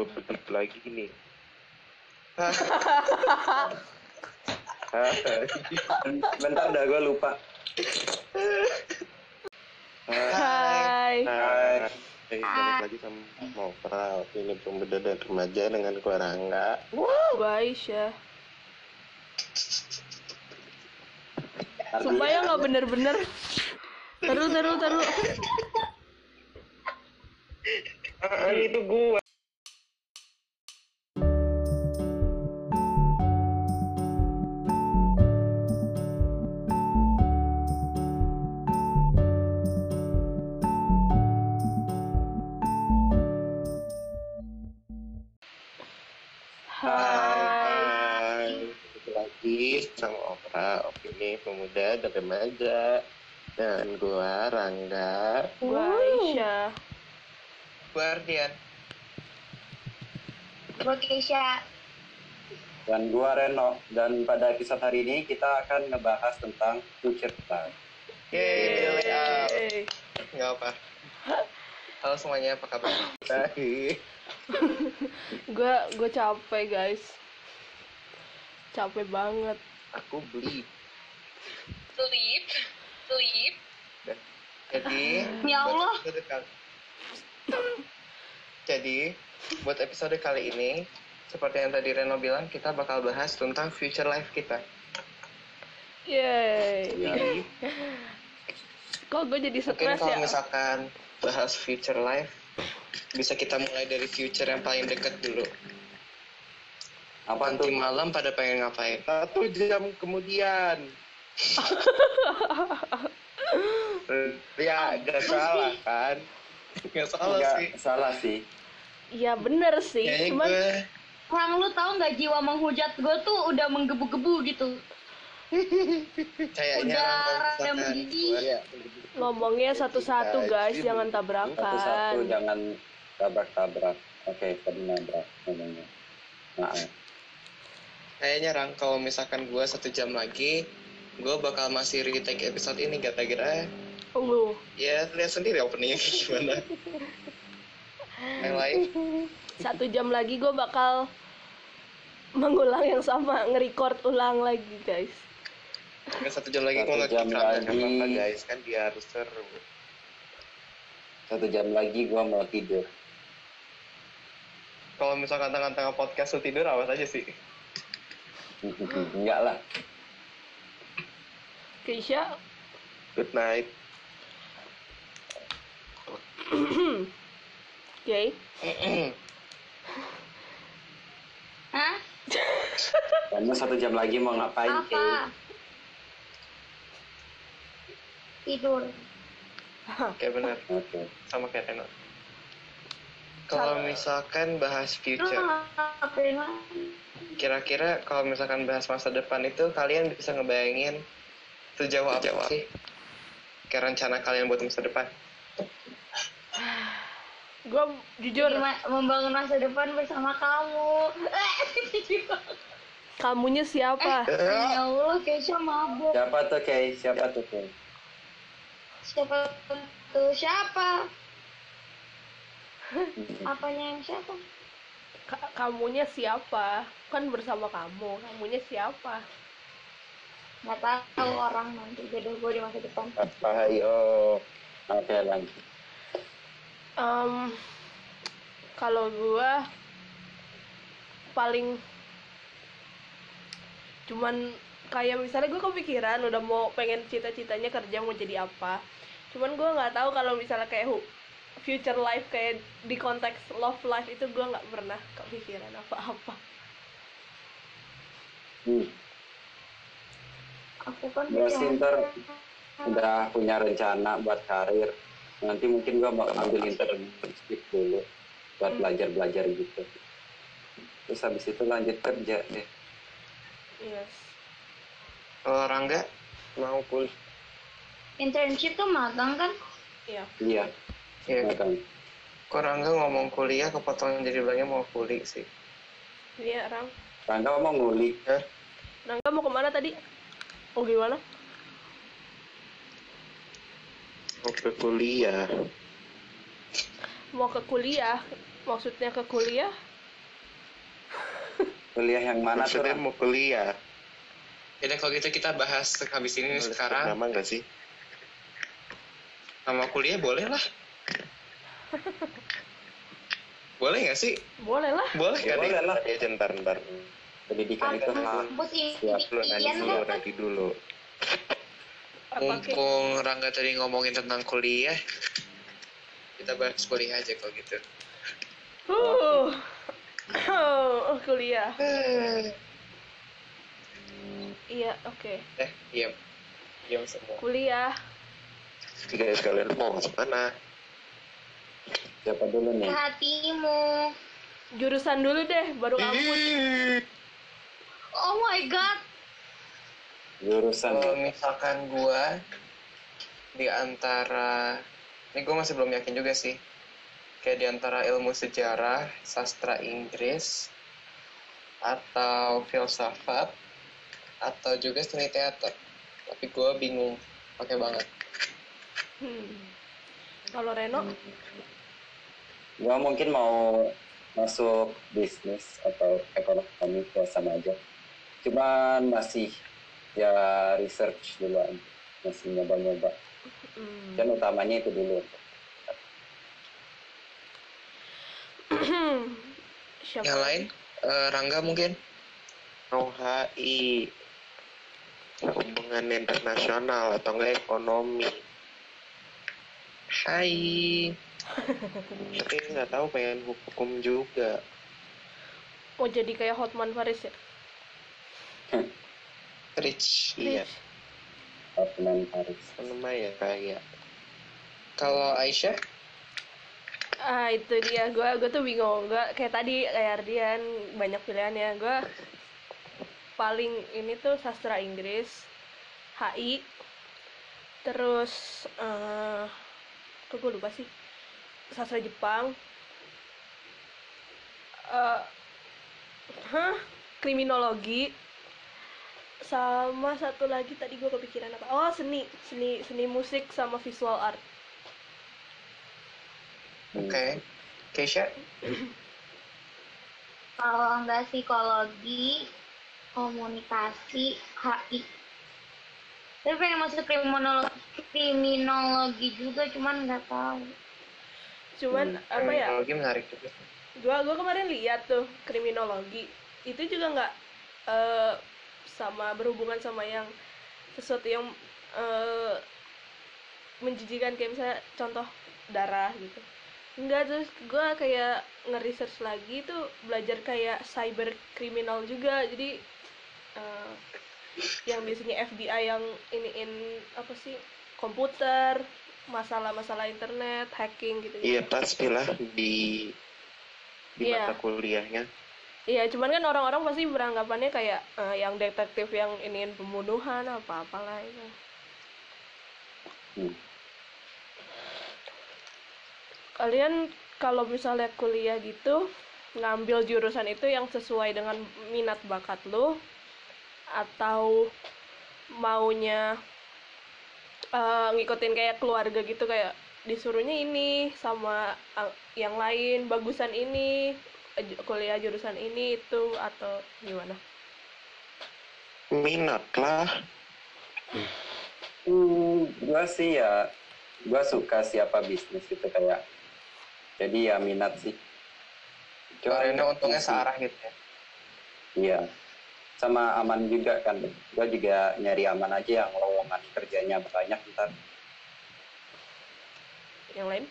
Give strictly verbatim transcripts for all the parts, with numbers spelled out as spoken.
gue balik lagi nih. Bentar dah, gue lupa. Hai. Hai. Hai. Balik lagi sama Opera. Ini pemuda dan remaja dengan gue Rangga. Gue Aisyah. Supaya nggak bener-bener. Taruh, taruh, taruh. Ah, itu gue. Hai. Lagi sama Opera, opini pemuda dan remaja dan gua Rangga, Gue Aisyah. gua Ardian. Gue Keisha. Dan gue Reno. Dan pada episode hari ini kita akan ngebahas tentang future plan. Yeay, Yeay. nggak apa. Halo semuanya, apa kabar? Baik. Gue gue capek guys. Capek banget. Aku beli. Sleep. Sleep. Jadi, Ya buat Allah. episode kali- Jadi, buat episode kali ini, seperti yang tadi Reno bilang, kita bakal bahas tentang future life kita. Yeay. Jadi, Kok gue jadi mungkin stres kalau ya? misalkan bahas future life, bisa kita mulai dari future yang paling dekat dulu. Apa Nanti tuh? malam pada pengen ngapain? Satu jam kemudian. Ya, gak salah kan? Gak salah Nggak sih. salah sih. Iya bener sih. Kayaknya Cuman gue Orang lu tahu nggak jiwa menghujat gue tuh udah menggebu-gebu gitu. kayaknya Udah kalau rada misalkan mendidih. gue- ngomongnya satu-satu guys, Gaji jangan belum. tabrakan. Satu-satu jangan tabrak-tabrak. Oke, tadi nabrak ngomongnya. Maaf. Kayaknya Rang, kalau misalkan gue satu jam lagi, gue bakal masih retake episode ini kira-kira. Tunggu. Ya, lihat sendiri openingnya kayak gimana. Yang lain, Satu jam lagi gue bakal mengulang yang sama, nge-record ulang lagi guys. nggak satu jam lagi gue Satu nggak jam kita lagi. apa guys, kan dia harus seru. Satu jam lagi gue mau tidur. Kalau misalkan tengah-tengah podcast lu tidur, awas aja sih. Enggak lah. Keisha. Good night. Oke. Hah? Kamu satu jam lagi mau ngapain, Kay? Apa? Tidur. Oke, benar. Oke. Sama kayak Reno. Kalau Sama. misalkan bahas Lu future, ngapain lagi? kira-kira kalau misalkan bahas masa depan itu, kalian bisa ngebayangin sejauh apa sih kayak rencana kalian buat masa depan? Gue jujur, Gimana membangun masa depan bersama kamu? kamunya siapa? Ya Allah, Keisha mabuk. Siapa tuh, Kay? Siapa tuh, Kay? Siapa tuh siapa? Apanya yang siapa? Ka- kamunya siapa? Kan bersama kamu. Kamunya siapa? Nggak tahu orang nanti jodoh gue di masa depan. Apa, ayo. Oke, lanjut. Em, kalau gue paling cuman kayak misalnya gue kepikiran udah mau pengen cita-citanya kerja mau jadi apa, cuman gue nggak tahu kalau misalnya kayak hu- future life kayak di konteks love life itu gue nggak pernah kepikiran apa-apa. Hmm. Aku kan Gue sih ntar udah punya rencana buat karir. Nanti mungkin gue bakal ambil internship dulu buat belajar-belajar gitu. Terus habis itu lanjut kerja deh. Yes. Kalau Rangga mau kuliah, internship tuh magang kan? Iya. Iya. ya. Magang. Kok Rangga ngomong kuliah, kepotong jadi bilangnya mau kuliah sih. Iya, Rang. Rangga mau ngulik. Hah? Rangga mau kemana tadi? Oh gimana? Mau ke kuliah. Mau ke kuliah. Maksudnya ke kuliah? Kuliah yang mana tuh? Maksudnya Ran? mau kuliah. Jadi kalau gitu kita bahas habis ini Boleh sebut sekarang. nama nggak sih? Nama kuliah boleh lah. Boleh nggak sih? Boleh lah. Boleh kan? Boleh nih? lah. Ya ntar ntar. Pendidikan itu Ah, Kampus siap. Dulu nanti impian dulu kan? nanti dulu. Apa kayak? Mumpung Rangga tadi ngomongin tentang kuliah, kita bahas kuliah aja kalau gitu. Uh. Oh, kuliah. Iya, oke. Eh, diam. Diam semua. Kuliah. Tiga sekalian mau masuk mana? Siapa dulu Ke nih? hatimu. Jurusan dulu deh, baru kampus. Oh my god. Jurusan. Kalau misalkan gua di antara, ini gua masih belum yakin juga sih. Kayak di antara ilmu sejarah, sastra Inggris, atau filsafat, atau juga seni teater. Tapi gua bingung pakai banget. Hmm. Kalau Reno, Gua mungkin mau masuk bisnis atau ekonomi ya sama aja. Cuman masih ya research duluan, masih nyoba-nyoba. hmm. Dan utamanya itu dulu. Siapa? Yang lain, eh, Rangga mungkin? Mau H I, hubungan internasional atau enggak ekonomi. Hai. Tapi nggak tahu pengen hukum juga. Mau jadi kayak Hotman Paris ya? Rich. Iya, Rich. Hotman Paris. lumayan kayak. Kalau Aisyah? Ah, itu dia. Gue gue tuh bingung. Gue kayak tadi kayak Ardian banyak pilihannya. Gue paling ini tuh sastra Inggris, H I, terus eh kok gue lupa sih, sastra Jepang, eh hah, kriminologi, sama satu lagi tadi gue kepikiran apa? Oh, seni, seni, seni musik sama visual art. Oke. Keisha? Kalau enggak psikologi, komunikasi, H I. Tapi pengen masuk kriminologi, kriminologi juga, cuman nggak tahu. Cuman apa ya? Kriminologi menarik juga. Gua gua kemarin lihat tuh kriminologi itu juga nggak eh, sama berhubungan sama yang sesuatu yang eh, menjijikan kayak misalnya contoh darah gitu. Enggak, terus gue kayak nge-research lagi tuh belajar kayak cyber criminal juga. Jadi eh, yang biasanya F B I yang iniin apa sih, komputer, masalah-masalah internet, hacking gitu. Iya pastilah di di Iya. mata kuliahnya. Iya, cuman kan orang-orang pasti beranggapannya kayak eh, yang detektif yang iniin pembunuhan apa-apalah itu. Hmm. Kalian kalau misalnya kuliah gitu ngambil jurusan itu yang sesuai dengan minat bakat lo, atau maunya eh, ngikutin kayak keluarga gitu, kayak disuruhnya ini sama eh, yang lain, bagusan ini, eh, ju- kuliah jurusan ini itu, atau gimana? Minat lah. Hmm, gua sih ya, gua suka siapa bisnis itu kayak. Jadi ya minat sih. Karena untungnya masih- searah gitu ya. Iya. Sama aman juga kan. Gua juga nyari aman aja yang lowongan kerjanya banyak ntar. Yang lain?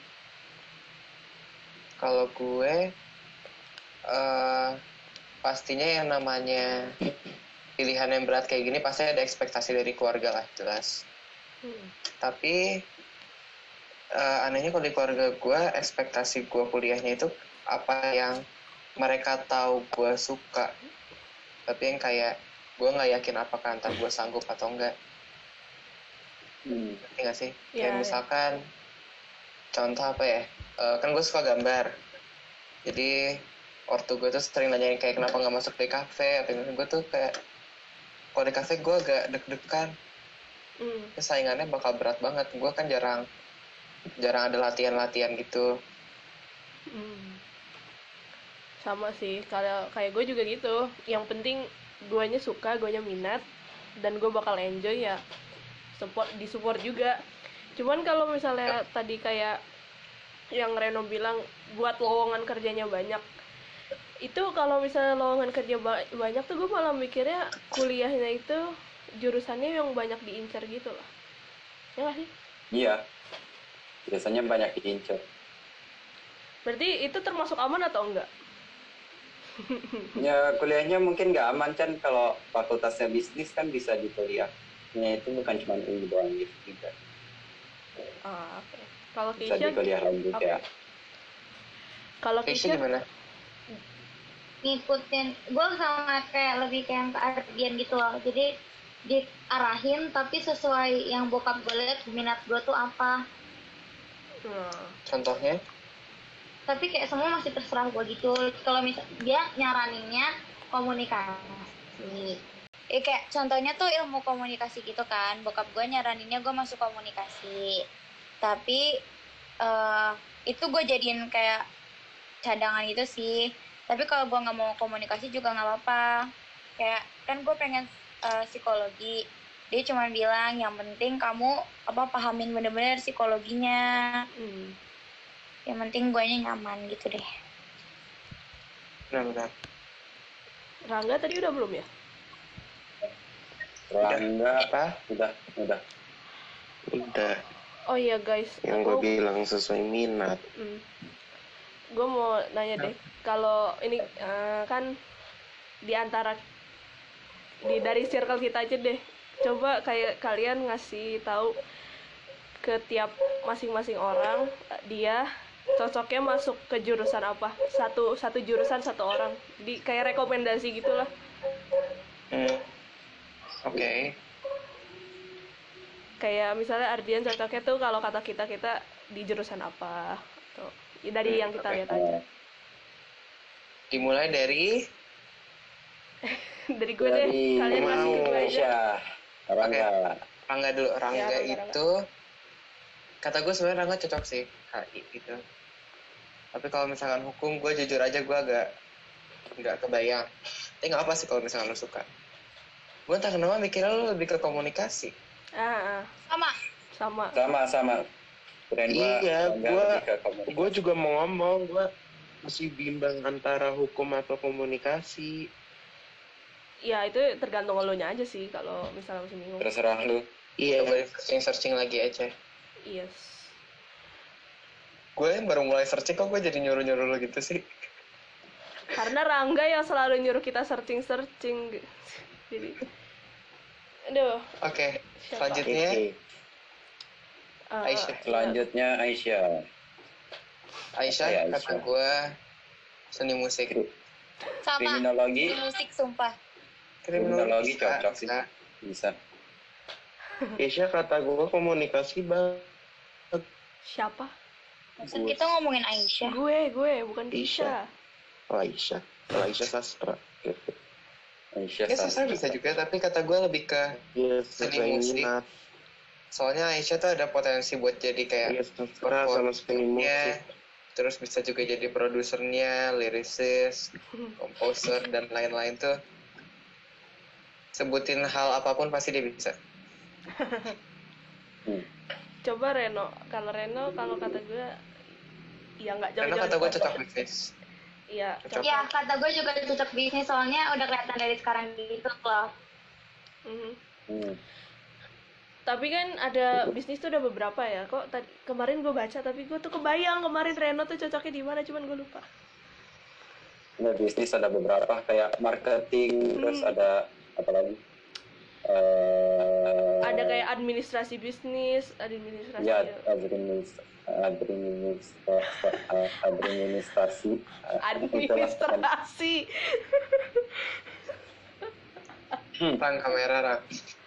Kalau gue, eh pastinya yang namanya pilihan yang berat kayak gini pasti ada ekspektasi dari keluarga lah, jelas. Hmm. Tapi eh, anehnya kalau di keluarga gue, ekspektasi gue kuliahnya itu apa yang mereka tahu gue suka, tapi yang kayak gue nggak yakin apakah ntar gue sanggup atau enggak. Hmm. Ngerti nggak sih? Ya, Kayak ya. misalkan contoh apa ya, Eh, kan gue suka gambar, jadi ortu gue tuh sering nanyain kayak kenapa nggak masuk di kafe, atau gue tuh kayak kalau di kafe gue agak deg-degan, Hmm. saingannya bakal berat banget. Gue kan jarang jarang ada latihan-latihan gitu. Hmm. Sama sih, kalau kayak gue juga gitu. Yang penting guanya suka, guanya minat, dan gue bakal enjoy ya. Support, disupport juga. Cuman kalau misalnya tadi kayak yang Reno bilang buat lowongan kerjanya banyak, itu kalau misalnya lowongan kerja ba- banyak tuh gue malah mikirnya kuliahnya itu jurusannya yang banyak diincar gitu loh. Ya nggak sih? Iya, biasanya banyak diincar. Berarti itu termasuk aman atau enggak? Ya kuliahnya mungkin nggak aman kan, kalau fakultasnya bisnis kan bisa di kuliah. Ya itu bukan cuma U I doang gitu juga. Ah, oke. Kalau Bisa Keisha di kuliah lanjut apa? ya. Kalau Keisha Keisha gimana? Ngikutin gue sama kayak lebih kayak yang ke Ardian gitu loh, jadi diarahin tapi sesuai yang bokap gue lihat minat gue tuh apa, Nah, Contohnya? tapi kayak semua masih terserah gue gitu. Kalau misal dia nyaraninnya komunikasi, ya kayak contohnya tuh ilmu komunikasi gitu kan, bokap gue nyaraninnya gue masuk komunikasi, tapi eh itu gue jadiin kayak cadangan gitu sih. Tapi kalau gue nggak mau komunikasi juga nggak apa-apa, kayak kan gue pengen eh, psikologi, dia cuma bilang yang penting kamu apa pahamin bener-bener psikologinya, hmm. yang penting gue nyaman gitu deh. Benar-benar. Rangga tadi udah belum ya? Rangga, Apa? udah, udah. Udah, Oh iya guys, yang gue aku bilang sesuai minat. hmm, gue mau nanya deh, kalau ini eh, kan di antara di dari circle kita aja deh, coba kayak kalian ngasih tahu ke tiap masing-masing orang eh, dia cocoknya masuk ke jurusan apa, satu satu jurusan satu orang, di kayak rekomendasi gitulah. Hmm. Oke. Kayak misalnya Ardian cocoknya tuh kalau kata kita kita di jurusan apa, atau ya dari Hmm, yang kita oke. lihat aja. Dimulai dari Dari gue deh, Dari kalian ngasih ke gue aja. Indonesia, Rangga. Rangga dulu. Rangga Ya, Rangga, itu kata gue sebenarnya Rangga cocok sih H I gitu. Tapi kalau misalkan hukum, gue jujur aja gue agak nggak kebayang. Tapi nggak apa sih kalau misalkan lo suka. Gue entah kenapa mikirnya lo lebih ke komunikasi. Ah, ah, Sama. sama. Sama-sama. Keren gua, Iya, Rangga gua lebih ke komunikasi. gue juga mau ngomong, gue masih bimbang antara hukum atau komunikasi. Ya itu tergantung lo nya aja sih kalau misalnya masih bingung. Terserah lu. Iya, Coba searching-searching lagi aja. Yes. Gue baru mulai searching kok gue jadi nyuruh-nyuruh lo gitu sih. Karena Rangga yang selalu nyuruh kita searching-searching. Jadi aduh, Oke, siapa? selanjutnya Oke. Eh, Aisyah. Selanjutnya Aisyah. Aisyah, Oke, kata Aisyah. gue seni musik. Sama. Kriminologi, Musik sumpah. kriminologi bisa, cocok sih. bisa. Bisa. Keisha kata gue komunikasi banget. siapa? Maksud kita ngomongin Aisyah. Gue, gue, bukan Aisyah. Kisha. Oh, Aisyah. Oh, Aisyah sastra. Gitu. Aisyah Ya sastra sastra. bisa juga, tapi kata gue lebih ke Iya, Seni sesuai musik. minat. soalnya Aisyah tuh ada potensi buat jadi kayak Iya, sastra sama seni musik. performernya, terus bisa juga jadi produsernya, lyricist, komposer dan lain-lain tuh. Sebutin hal apapun pasti dia bisa. Hmm. Coba Reno, kalau Reno kalau kata gue ya nggak Karena jauh-jauh. kata gue dari- cocok bisnis. Iya, Cocok. cocok. Ya kata gue juga cocok bisnis, soalnya udah kelihatan dari sekarang gitu loh. Mhm. Hmm. Tapi kan ada bisnis tuh udah beberapa ya. Kok tadi kemarin gue baca tapi gue tuh kebayang kemarin Reno tuh cocoknya di mana, cuman gue lupa. Nah, bisnis ada beberapa kayak marketing, terus Hmm. ada apa lagi? Eh, Ada kayak administrasi bisnis, administrasi. ya administ administrasi administrasi administrasi. Rang kamera, Rang.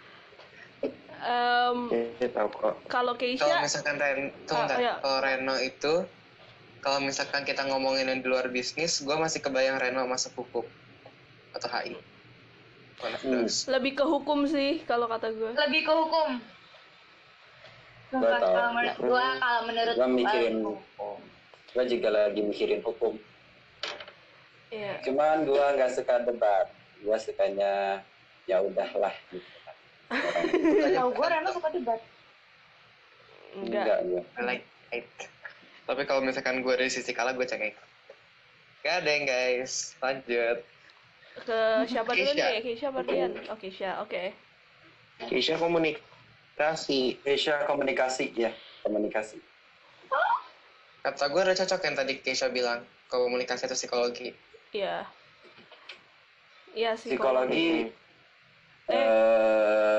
Em, Iya, tahu kok. kalau Kalau Keisha, misalkan Ren, tuh Ah, bentar. iya. Kalau Reno itu, kalau misalkan kita ngomongin yang di luar bisnis, gue masih kebayang Reno masuk hukum atau H I. One of Hmm. those. lebih ke hukum sih kalau kata gue. Lebih ke hukum. Gua Sumpah, tahu. kalau menurut gua, kalau menurut Gua gua, mikirin hukum. gua juga lagi mikirin hukum. Iya. Cuman gua nggak suka debat. Gua sukanya ya udahlah gitu. Orang Tahu gue Reno suka debat. Enggak. enggak gua. I like it. Tapi kalau misalkan gue dari sisi kalah, gue cengeng. Gak ada yang guys, lanjut. Ke siapa dulu Keisha. nih? Keisha Mardian. Oh, Keisha. Oke. Keisha komunikasi. Keisha komunikasi ya, komunikasi. Kata gue udah cocok yang tadi Keisha bilang, komunikasi atau psikologi. Iya. Iya, Psikologi Eh. eh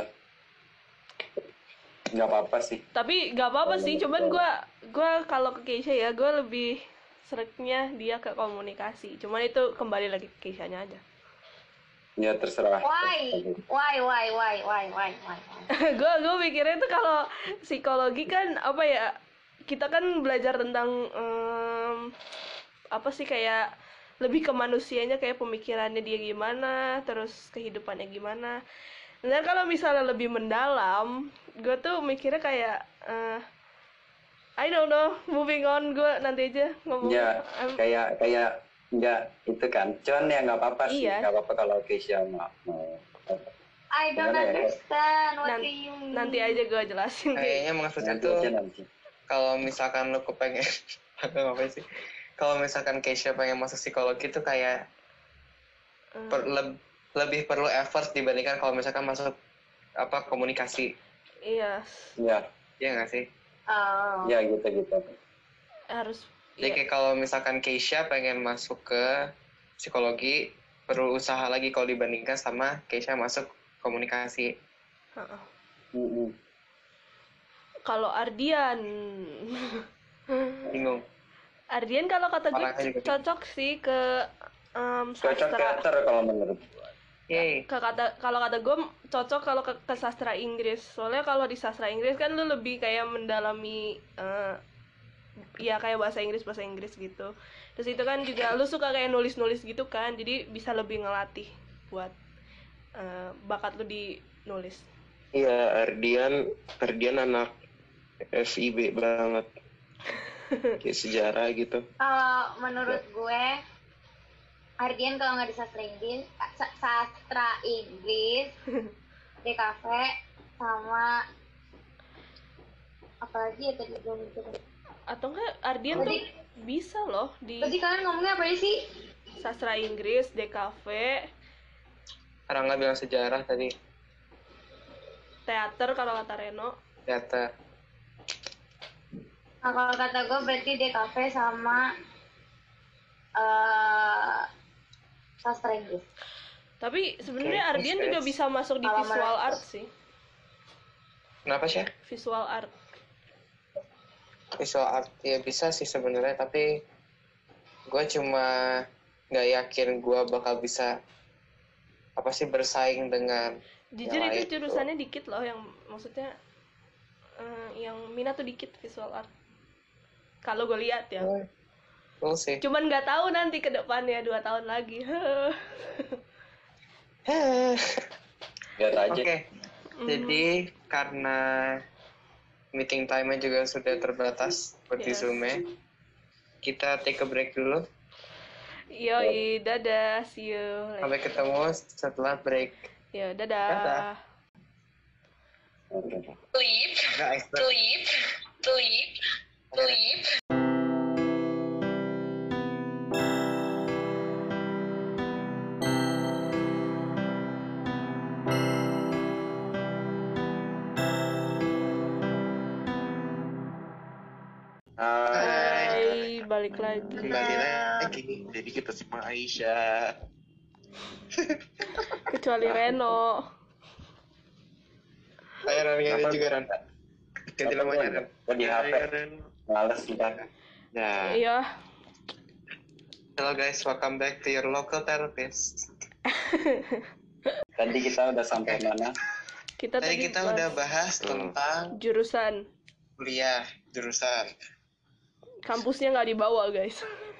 nggak apa-apa sih. Tapi nggak apa-apa sih, cuman gue gua kalau ke Keisha ya, gue lebih seretnya dia ke komunikasi. Cuman itu kembali lagi ke Keisha-nya aja. Ya terserah. Why? Why? Why? Why? Why? Why? Why? gue gue mikirnya itu kalau psikologi kan apa ya, kita kan belajar tentang em, apa sih, kayak lebih ke manusianya, kayak pemikirannya dia gimana, terus kehidupannya gimana. Dan kalau misalnya lebih mendalam, gue tuh mikirnya kayak eh, I don't know, moving on, gue nanti aja ngomong. Ya I'm- kayak kayak nggak itu kan. Cuman ya nggak apa-apa sih. Iya. Nggak apa-apa kalau Keisha mau. mau. I don't Gimana ya? understand what Nan- do you mean. nanti aja gue jelasin. Kayaknya maksudnya Nanti tuh, aja nanti. kalau misalkan lu kepengen, apa sih? Kalau misalkan Keisha pengen masuk psikologi tuh kayak Eh, per- leb- lebih perlu effort dibandingkan kalau misalkan masuk apa komunikasi. iya, Ya, Iya nggak sih? Oh. ya gitu gitu. harus. Jadi Iya. kayak kalau misalkan Keisha pengen masuk ke psikologi, perlu usaha lagi kalau dibandingkan sama Keisha masuk komunikasi. Heeh. Mm-mm. Kalau Ardian, Bingung. Ardian kalau kata gue Orangnya juga cocok sih ke em, Cocok sastra. teater kalau menurut. Yeay. Ke kata kalau kata gue cocok kalau ke, ke sastra Inggris. Soalnya kalau di sastra Inggris kan lu lebih kayak mendalami eh, ya kayak bahasa Inggris bahasa Inggris gitu. Terus itu kan juga lu suka kayak nulis-nulis gitu kan. Jadi bisa lebih ngelatih buat eh, bakat lu di nulis. Iya, Ardian, Ardian anak F I B banget. Kayak sejarah gitu. Kalau menurut gue, Ardian kalau nggak di sastra Inggris, sa- sastra Inggris, D K V sama apa lagi ya tadi gue mikir. Atau enggak Ardian tuh Tadi, bisa loh di tadi kalian ngomongnya apa aja sih? sastra Inggris, D K V, Orang nggak bilang sejarah tadi. teater kalau kata Reno. Teater. Nah, kalau kata gue berarti D K V sama eh sastra Inggris. Tapi sebenarnya Oke, Ardian terus, juga guys. bisa masuk di Kalau visual menurut- art sih. Kenapa sih? Visual art. Visual art ya bisa sih sebenarnya, tapi gue cuma nggak yakin gue bakal bisa apa sih bersaing dengan Jujur yang itu lain. jurusannya dikit loh, yang maksudnya eh, yang minat tuh dikit visual art. Kalau gue lihat ya. Hmm, Cool sih. Cuman nggak tahu nanti ke depannya dua tahun lagi. Lihat aja. Oke, Mhm. jadi karena meeting time-nya juga sudah terbatas buat di Yes. Zoom-nya, kita take a break dulu. Yoi, dadah, see you. Sampai ketemu setelah break. Ya, dadah. Dadah. Oke. Sleep, Nggak expert. sleep, sleep, sleep. Ah, Hai, balik lagi. Kembali lagi. Jadi kita sama Aisyah. Kecuali Reno. Ayo Ran, ganti Apa? juga Ran. Ganti apa namanya gua- Ran. gua di H P. Ya, Ren. Males ntar. Nah, Iya. Hello guys, welcome back to your local therapist. Tadi kita udah sampai mana? Kita Tadi kita udah bahas Hmm. tentang jurusan. kuliah, jurusan. Kampusnya nggak dibawa, guys.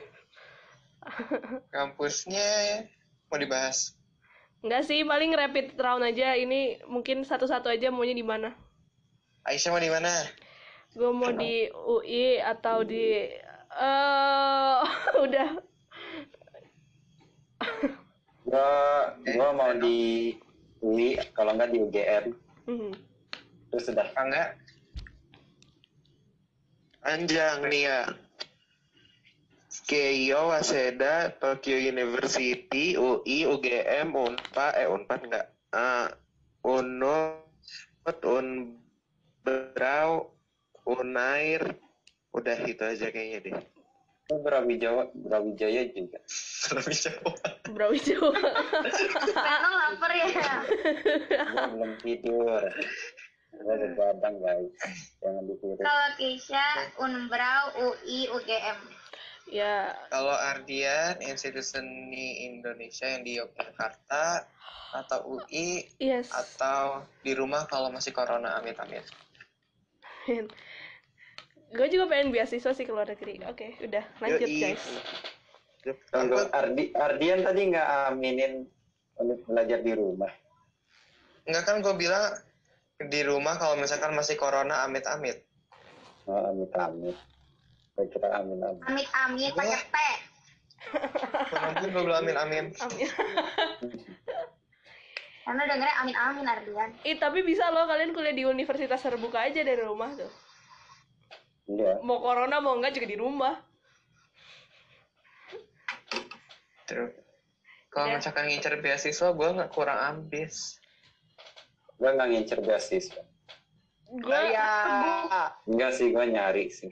Kampusnya mau dibahas. Enggak sih, paling rapid round aja. Ini mungkin satu-satu aja maunya di mana. Aisyah mau di mana? Gue mau di U I atau di eh udah Gua gua mau di U I, kalau nggak di U G M. Mhm. Terus sudah. Apa enggak? Anjang nih ya. Keio, Waseda, Tokyo University, U I, U G M, Unpad, eh Unpad enggak. Ah, Unut, Unbrau, Unair, udah itu aja kayaknya deh. Oh, Brawijaya, Brawijaya juga. Lebih jauh. Brawijaya. Emang lapar ya? Gua belum tidur. Gua begadang guys. Jangan ditiru. Kalau Keisha, Unbrau, U I, U G M. Ya, Kalau Ardian, Institut Seni Indonesia yang di Yogyakarta, atau U I, yes. atau di rumah kalau masih corona, amit-amit. Gue juga pengen beasiswa sih ke luar negeri. Oke, udah lanjut Yoi. guys. Tunggu, Ardi, Ardian tadi nggak aminin untuk belajar di rumah. Enggak kan gue bilang di rumah kalau misalkan masih corona, amit-amit. Oh, amit-amit. Saya kira amin-amin. Amit-amit pakai P. Mungkin gue bilang amin-amin. Amin. Karena dengernya amin-amin Ardian. Ih, tapi bisa loh kalian kuliah di universitas terbuka aja dari rumah tuh. Iya. Mau corona mau enggak juga di rumah. Terus. Kalau Ya. misalkan ngincer beasiswa, gue nggak kurang ambis. Gue nggak ngincer beasiswa. Gue Enggak sih, gue nyari sih.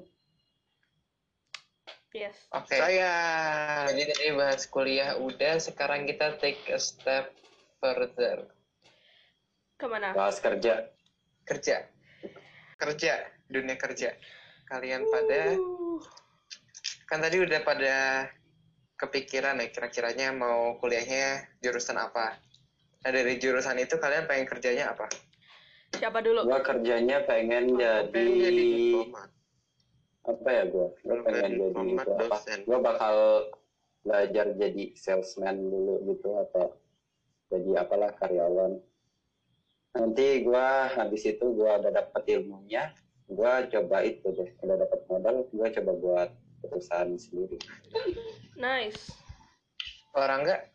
yes. Oke. Saya. Jadi tadi bahas kuliah udah, sekarang kita take a step further. Kemana? Bahas kerja. Kerja. Kerja, dunia kerja. Kalian pada, Uh, kan tadi udah pada kepikiran ya, kira-kiranya mau kuliahnya jurusan apa. Nah dari jurusan itu kalian pengen kerjanya apa? siapa dulu? Gue kerjanya pengen jadi, Pengen jadi diplomat. apa ya gue? Gue Pengen pengen jadi diplomat, itu apa? dosen. Gue bakal belajar jadi salesman dulu gitu atau jadi apalah karyawan. Nanti gue habis itu gue udah dapat ilmunya, gue coba itu deh. Udah dapat modal, gue coba buat perusahaan sendiri. Nice. Orang enggak?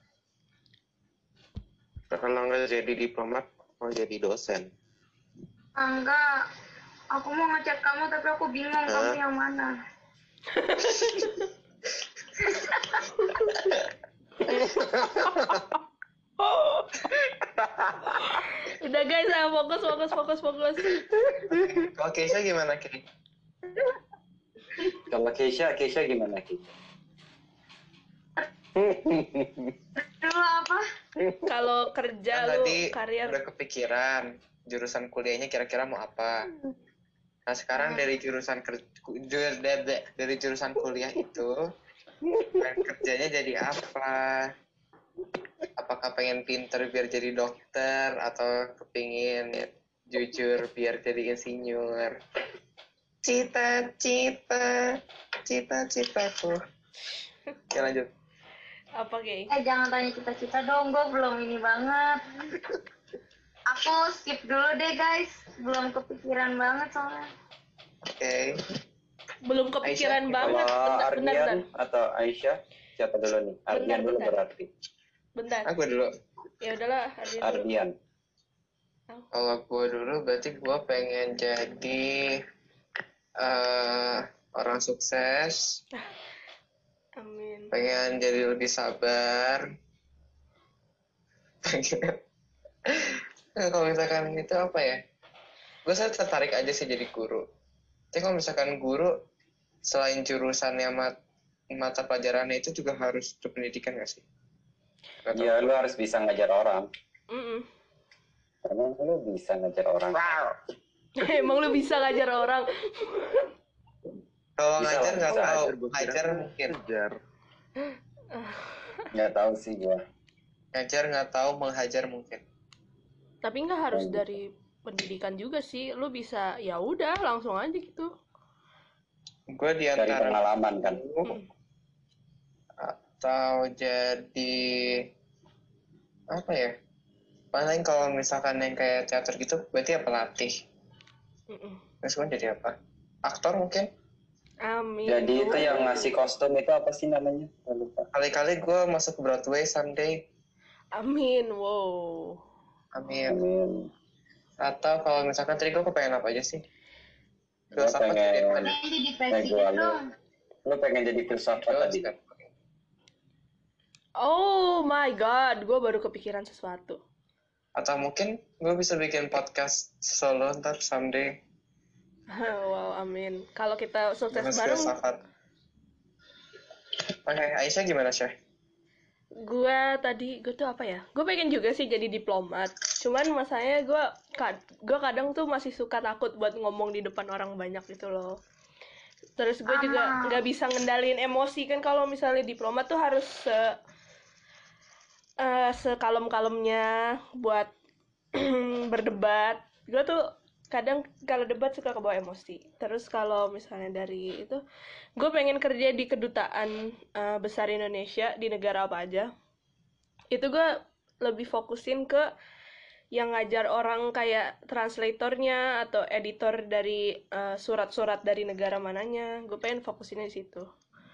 Kalau nggak jadi diplomat, mau jadi dosen. Enggak. Aku mau ngechat kamu tapi aku bingung kamu yang mana. Udah guys, ayo fokus, fokus, fokus, fokus. Kalau Keisha gimana, Kri? Kalau Keisha, Keisha gimana Keisha? Dulu apa? Kalau kerja Kan lu tadi karir udah kepikiran jurusan kuliahnya kira-kira mau apa. Nah sekarang dari jurusan kerja, dari jurusan kuliah itu, pengen kerjanya jadi apa? Apakah pengen pinter biar jadi dokter atau kepingin ya, jujur biar jadi insinyur? Cita-cita, cita-citaku. Oke lanjut. apa gay? Eh jangan tanya cita-cita dong, gue belum ini banget. Aku skip dulu deh guys, belum kepikiran banget soalnya. Oke. Belum kepikiran Aisyah, banget. Kalau Bentar, bentar, bentar. Ardian atau Aisyah, siapa dulu nih? Ardian Bentar, dulu bentar. berarti. Bentar. Aku dulu. Ya udahlah, Ardian dulu. Ardian. Kalau gue dulu berarti gue pengen jadi eh orang sukses, Amin. pengen jadi lebih sabar. Pengen. Nah, kalau misalkan itu apa ya? Gue saya tertarik aja sih jadi guru. Tapi kalau misalkan guru, selain jurusannya mat mata pelajarannya itu juga harus berpendidikan nggak sih? Nggak tahu. Ya, lu harus bisa ngajar orang. Mm-mm. Emang lu bisa ngajar orang? Emang lu bisa ngajar orang? Kalau Bisa ngajar lah, nggak bisa tahu, Ajar, gua kira ngajar kan mungkin. Ajar. Nggak tahu sih gua. Ngajar nggak tahu, menghajar mungkin. Tapi nggak harus dari pendidikan juga sih. Lu bisa ya udah langsung aja gitu. Gue di Dari antara pengalaman kan. Hmm. atau jadi apa ya? Paling kalau misalkan yang kayak teater gitu, berarti ya pelatih. Mm-mm. Terus gue jadi apa? Aktor mungkin? Amin. Jadi itu yang ngasih kostum itu apa sih namanya? Gua lupa. Kali-kali gue masuk Broadway someday. Amin, wow. Amin. Amin. Atau kalau misalkan tadi gue kepengen apa aja sih? Gue Filsafat pengen jadi apa nih? Pengen jadi eh, presiden gua lu, dong. lu pengen jadi filsafat Terus tadi. kan? Oh my god, gue baru kepikiran sesuatu. Atau mungkin gue bisa bikin podcast solo ntar someday. Wow, amin. Kalau kita sukses Bahas bareng, filsafat. Oke, Aisyah gimana, Syah? gue tadi gue tuh apa ya? Gue pengen juga sih jadi diplomat. Cuman masanya gue gue kadang tuh masih suka takut buat ngomong di depan orang banyak gitu loh. Terus gue juga nggak bisa ngendalin emosi kan, kalau misalnya diplomat tuh harus se uh, sekalem-kalemnya buat berdebat. Gue tuh kadang kalau debat suka kebawa emosi. Terus kalau misalnya dari itu, gue pengen kerja di kedutaan uh, besar Indonesia di negara apa aja. Itu gue lebih fokusin ke yang ngajar orang kayak translatornya atau editor dari uh, surat-surat dari negara mananya. Gue pengen fokusinnya di situ.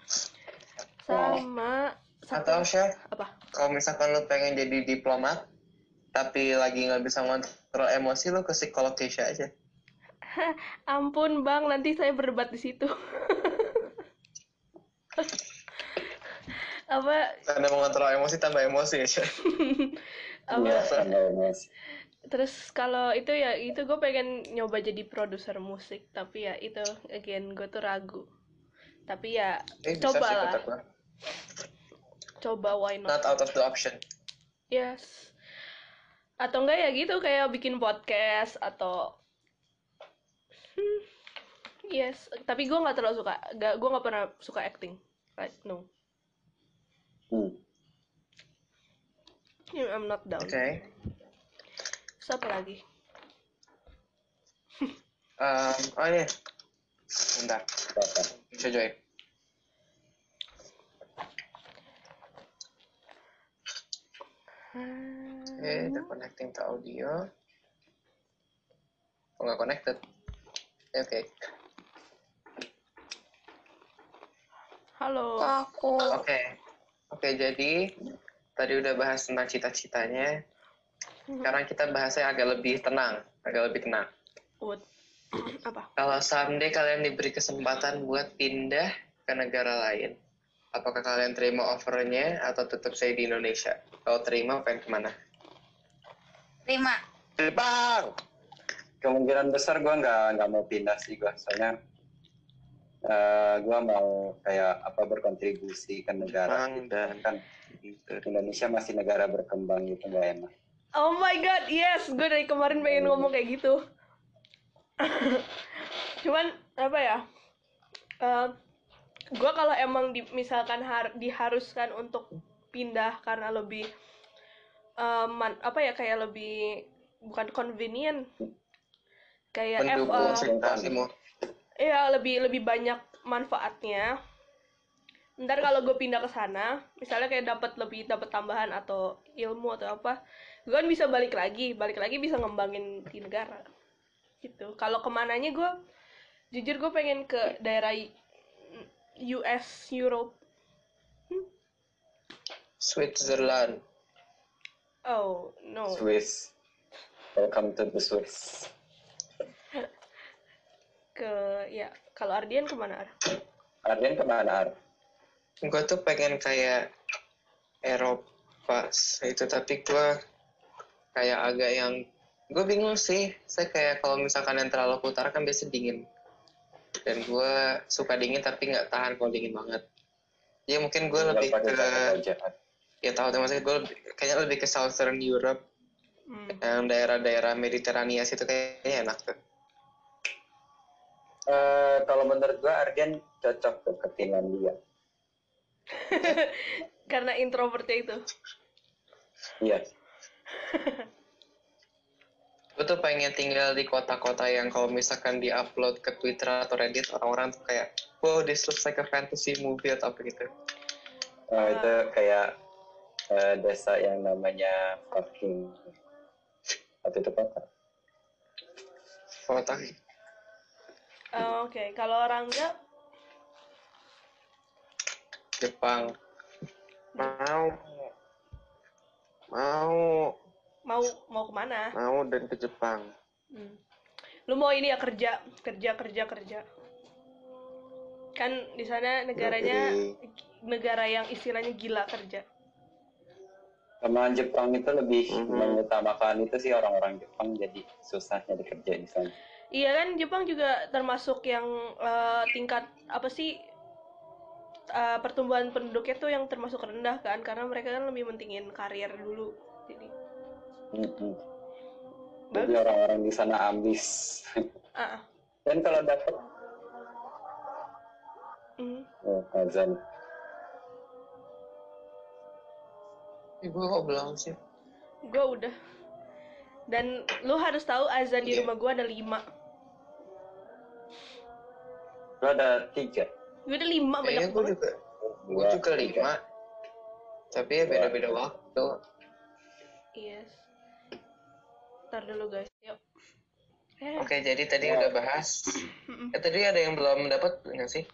Sama Atau satu Syah, apa? kalau misalkan lu pengen jadi diplomat, tapi lagi nggak bisa ngontrol emosi, lu ke psikolog Keisha aja. Ampun bang, nanti saya berdebat di situ. Apa? Karena mengontrol emosi tambah emosi ya, Syah. Apa? Iya, tambah emosi. Terus kalau itu ya itu gue pengen nyoba jadi produser musik, tapi ya itu again gue tuh ragu. Tapi ya Eh, bisa coba sih lah, kata gua. coba why not? Not out of the option. Yes. Atau enggak ya gitu kayak bikin podcast atau hmm, yes. Tapi gue nggak terlalu suka, gak gue nggak pernah suka acting. Like no, Hmm. Yeah, I'm not down. Oke. Okay. Terus apa lagi? Um, oh iya. Bentar. Apa? Bisa join. Oke, okay, udah connecting to audio. Oh, nggak connected. Oke. Okay. Halo. Aku. Oke. Okay. Oke, okay, jadi tadi udah bahas tentang cita-citanya. Sekarang kita bahasnya agak lebih tenang, agak lebih tenang. What? Apa? Kalau someday kalian diberi kesempatan buat pindah ke negara lain, apakah kalian terima offernya atau tetap stay di Indonesia? Kalau terima, pengen kemana? Terima. Jepang. Kemungkinan besar gue nggak nggak mau pindah sih gue, soalnya uh, gue mau kayak apa berkontribusi ke negara. Jepang Gitu. dan Kan Indonesia masih negara berkembang gitu, nggak enak. Oh my god, yes, gue dari kemarin pengen ngomong kayak gitu. Cuman apa ya? Uh, gue kalau emang di, misalkan har, diharuskan untuk pindah karena lebih um, man, apa ya kayak lebih bukan convenient, kayak Mendukung F, uh, situasimu. Iya, lebih lebih banyak manfaatnya. Ntar kalau gue pindah ke sana, misalnya kayak dapat lebih dapat tambahan atau ilmu atau apa, gue kan bisa balik lagi, balik lagi bisa ngembangin di negara. Gitu. Kalau kemananya gue, jujur gue pengen ke daerah U S, Europe. Hmm? Switzerland. Oh no. Swiss. Welcome to the Swiss. Ke ya, kalau Ardian kemana Ar? Ardian kemana Ar? Gue tuh pengen kayak Eropa itu, tapi gue kayak agak yang gue bingung sih. Saya kayak kalau misalkan yang terlalu ke utara kan biasanya dingin, dan gue suka dingin tapi nggak tahan kalau dingin banget. Ya mungkin gue lebih ke ya tahu tuh maksudnya gue kayaknya lebih ke Southern Europe, hmm. yang daerah-daerah Mediterania situ kayaknya enak tuh. Uh, kalau menurut gue Ardian cocok tuh ke Finlandia. Karena introvertnya itu. Iya. Gue tuh pengen tinggal di kota-kota yang kalau misalkan di-upload ke Twitter atau Reddit, orang-orang tuh kayak, wow, this looks like a fantasy movie atau apa gitu. Uh, uh. Itu kayak uh, desa yang namanya fucking atau itu kota. Kota. Uh, Oke, okay. Kalau orang enggak Jepang. Mau. Mau, Mau mau kemana? mau dan ke Jepang. Hmm. Lu mau ini ya kerja, kerja, kerja, kerja. Kan di sana negaranya Yoi. negara yang istilahnya gila kerja. Sama Jepang itu lebih Mhm. mengutamakan itu sih orang-orang Jepang, jadi susah nyari kerja di sana. Iya kan Jepang juga termasuk yang eh, tingkat apa sih eh, pertumbuhan penduduknya tuh yang termasuk rendah kan karena mereka kan lebih mentingin karir dulu. Jadi Mm-mm. Jadi bagus. orang-orang di sana ambis. Ah, ah. Dan kalau dapat Mhm. oh, azan. Ibu kok belum sih? Gue udah. Dan lu harus tahu azan di Iya. rumah gue ada lima. Lu ada tiga. Gue ada lima Kayaknya banyak gue banget. juga, gue Dua, juga tiga. lima. Tapi ya beda-beda waktu. Yes. Ntar dulu guys, yuk. Eh, Oke, jadi tadi Ya. udah bahas. mm-mm. Eh tadi ada yang belum dapat nggak sih?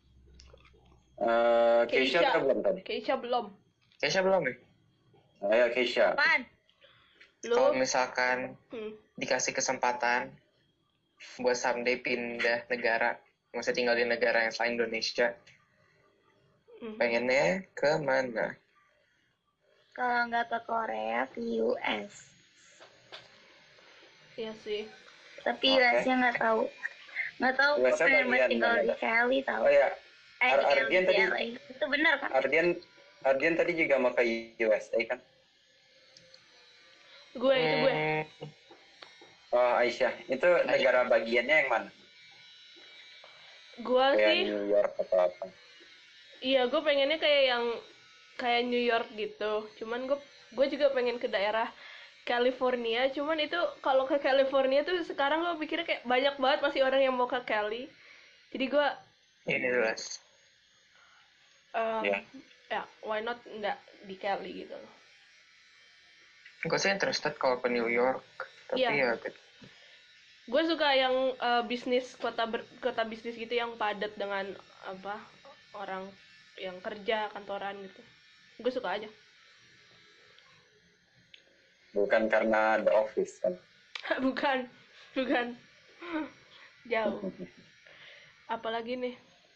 Eh, Keisha Keisha. udah belum tadi? Keisha belum. Keisha belum ya? Ayo Keisha. Apaan? Lu Kalau misalkan hmm. dikasih kesempatan buat someday pindah negara, maksudnya tinggal di negara yang selain Indonesia, Hmm. pengennya ke mana? Kalau nggak ke Korea, ke U S. Iya sih. Tapi Oke. U S-nya nggak tahu. Nggak tahu, U gue S-nya pengen banget bagian tinggal mana, di Dak? Cali tahu. Oh ya, Eh, Ar- di Cali, Ardian di tadi- L A. Itu benar kan? Ardian Ardian tadi juga mau ke U S A kan? Gue itu gue. Hmm, Oh Aisyah, itu negara bagiannya yang mana? Gue Kayak sih, New York atau apa? iya gue pengennya kayak yang kayak New York gitu. Cuman gue gue juga pengen ke daerah California. Cuman itu kalau ke California tuh sekarang gue pikirnya kayak banyak banget masih orang yang mau ke Cali. Jadi gue ini jelas. um, Iya. ya why not nggak di Cali gitu loh. Gue sih interested kalau ke New York, tapi Iya. ya Gue suka yang uh, bisnis kota ber, kota bisnis gitu yang padat dengan apa orang yang kerja kantoran gitu. Gue suka aja. Bukan karena The Office kan? bukan, bukan. Jauh. Apalagi nih?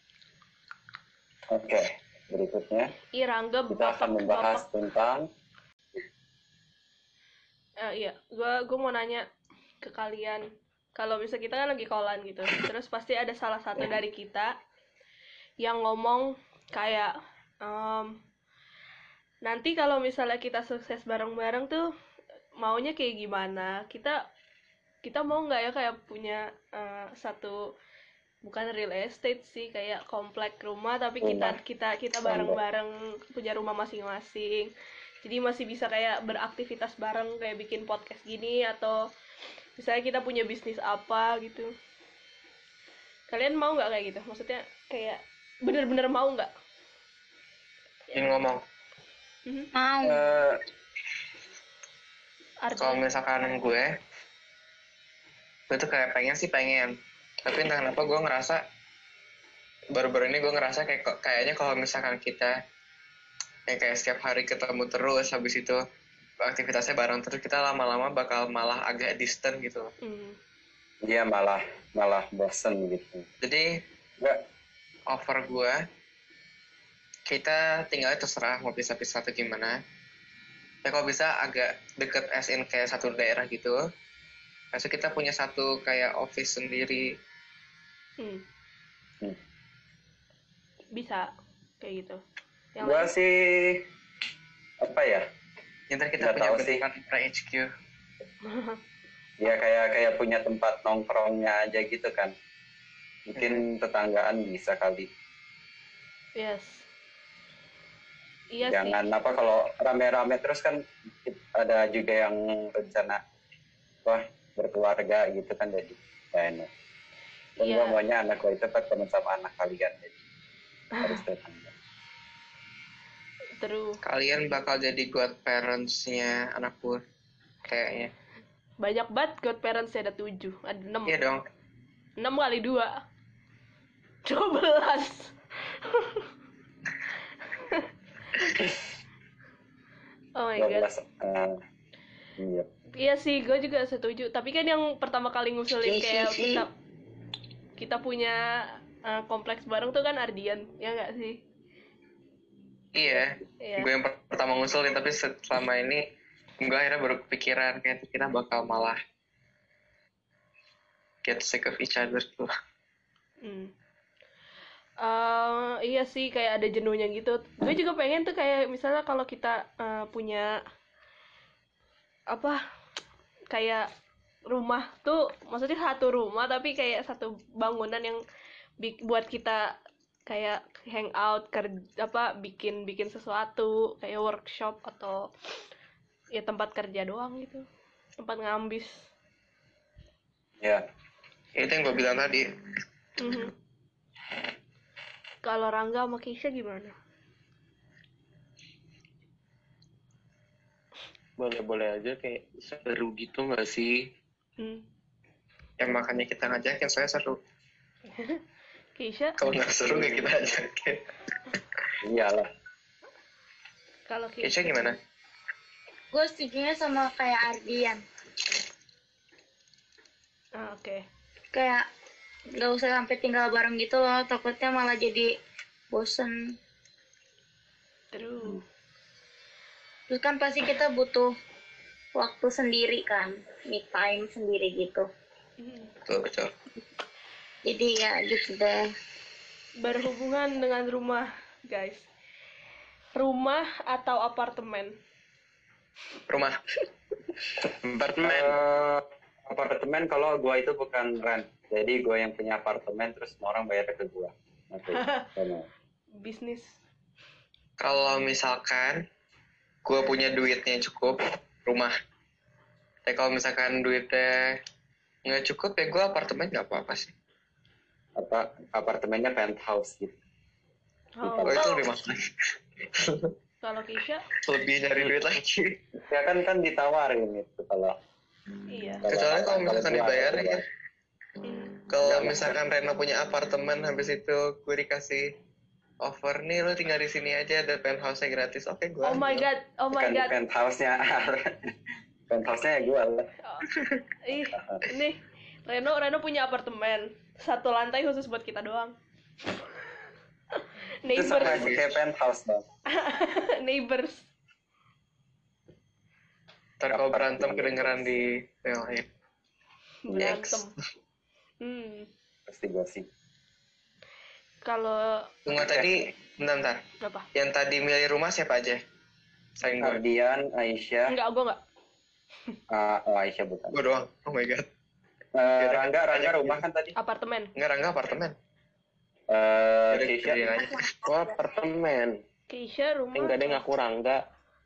Oke, berikutnya Ih, Rangga kita bapak akan membahas bapak. tentang Eh, iya, gue gue mau nanya ke kalian. Kalau misalnya kita kan lagi callan gitu, terus pasti ada salah satu dari kita yang ngomong kayak em, nanti kalau misalnya kita sukses bareng-bareng tuh maunya kayak gimana? Kita kita mau nggak ya kayak punya eh, satu bukan real estate sih kayak komplek rumah tapi kita Rumah. kita kita bareng-bareng punya rumah masing-masing. Jadi masih bisa kayak beraktivitas bareng kayak bikin podcast gini atau misalnya kita punya bisnis apa gitu. Kalian mau nggak kayak gitu? Maksudnya kayak bener-bener mau nggak? ingin ngomong. Mhm. Mau. eh, Artinya Kalau misalkan gue, gue tuh kayak pengen sih pengen, tapi entah kenapa gue ngerasa baru-baru ini gue ngerasa kayak kok- kayaknya kalau misalkan kita kayak kayak setiap hari ketemu terus, habis itu aktivitasnya bareng terus, kita lama-lama bakal malah agak distant gitu. hmm. dia malah malah bosen gitu. Jadi Enggak, offer gue, kita tinggalnya terserah mau pisah-pisah atau gimana. Ya kalau bisa agak deket as in kayak satu daerah gitu. Lalu kita punya satu kayak office sendiri. Hmm. Hmm. Bisa kayak gitu. Yang gua lain? sih apa ya? Yang ntar kita Nggak punya tahu sih. bentukan pra-H Q. Ya kayak kayak punya tempat nongkrongnya aja gitu kan. Mungkin tetanggaan bisa kali. Yes. Iya Jangan sih. apa kalau rame-rame terus kan ada juga yang rencana wah berkeluarga gitu kan jadi gak enak. Dan Iya. gua maunya anak gua itu ketemu sama anak kalian jadi harus tetangga. Terus Kalian bakal jadi godparents-nya anak gue. Kayaknya. banyak banget godparents ada tujuh, ada enam. Iya dong. Enam kali dua. Dua belas. Oh my dua god. belas eh, iya. Iya sih, gue juga setuju. Tapi kan yang pertama kali ngusulin kayak kita kita punya uh, kompleks bareng tuh kan Ardian, ya nggak sih? Iya, Iya. gue yang per- pertama ngusulin, tapi selama ini gue akhirnya baru kepikiran kayak kita bakal malah get sick of each other tuh. Hmm. Uh, iya sih, kayak ada jenuhnya gitu. Gue juga pengen tuh kayak misalnya kalau kita uh, punya apa kayak rumah tuh, maksudnya satu rumah tapi kayak satu bangunan yang bi- buat kita kayak hangout kerja apa bikin bikin sesuatu kayak workshop atau ya tempat kerja doang gitu, tempat ngambis. Ya, Itu yang gue bilang tadi. Mhm. Kalau Rangga sama Keisha gimana? Boleh-boleh aja kayak seru gitu nggak sih? Hmm. Ya makanya kita ngajakin, soalnya seru. Keisha? Kalau nggak seru kayak kita ajakin. iyalah. Kalau Keisha Keisha gimana? Gue setujunya sama kayak Ardian. ah, oke okay. Kayak nggak usah sampai tinggal bareng gitu loh. Takutnya malah jadi bosen. Terus Terus kan pasti kita butuh waktu sendiri kan. Me time sendiri gitu. hmm. Betul, betul. Jadi ya gitu deh. Berhubungan dengan rumah, guys. Rumah atau apartemen? Rumah. Apartemen. Eh, apartemen kalau gua itu bukan rent. Jadi gua yang punya apartemen terus semua orang bayar ke gua. Oke. Sama. Bisnis. Kalau misalkan gue punya duitnya cukup, rumah. Tapi kalau misalkan duitnya nggak cukup, ya gue apartemen nggak apa-apa sih. Apa apartemennya penthouse gitu. Oh, Oh, itu lebih mahal. kalau Keisha? Lebih nyari duit lagi. Ya kan kan ditawarin itu kalau Iya. Kecuali kalau misalkan gua- dibayarin ya. Hmm. Kalau misalkan Reno punya apartemen, habis itu gue dikasih offer nih, lo tinggal di sini aja, ada penthouse-nya gratis. Oke, gue. Oh my god, oh my bukan god. penthouse-nya. Penthouse-nya ya gua lah. Oh, ih, nih Reno Reno punya apartemen satu lantai khusus buat kita doang. Itu sama Neighbors, aja kayak penthouse dong. neighbors. Ntar kalau berantem kedengeran di yang lain. Berantem. Hmm. Pasti gosip. Kalau Tunggu tadi, bentar, bentar. apa? Yang tadi milih rumah siapa aja? Saling gue. Ardian, Aisyah, Enggak, gua enggak. ah, oh Aisyah bukan. Gue doang. Oh my god. Eh, Rangga, Rangga rumah kan tadi. Apartemen. Enggak, Rangga apartemen. Eh, Jadi Keisha, pilih aja. Gua apartemen. Keisha rumah. Enggak ada ngaku Rangga.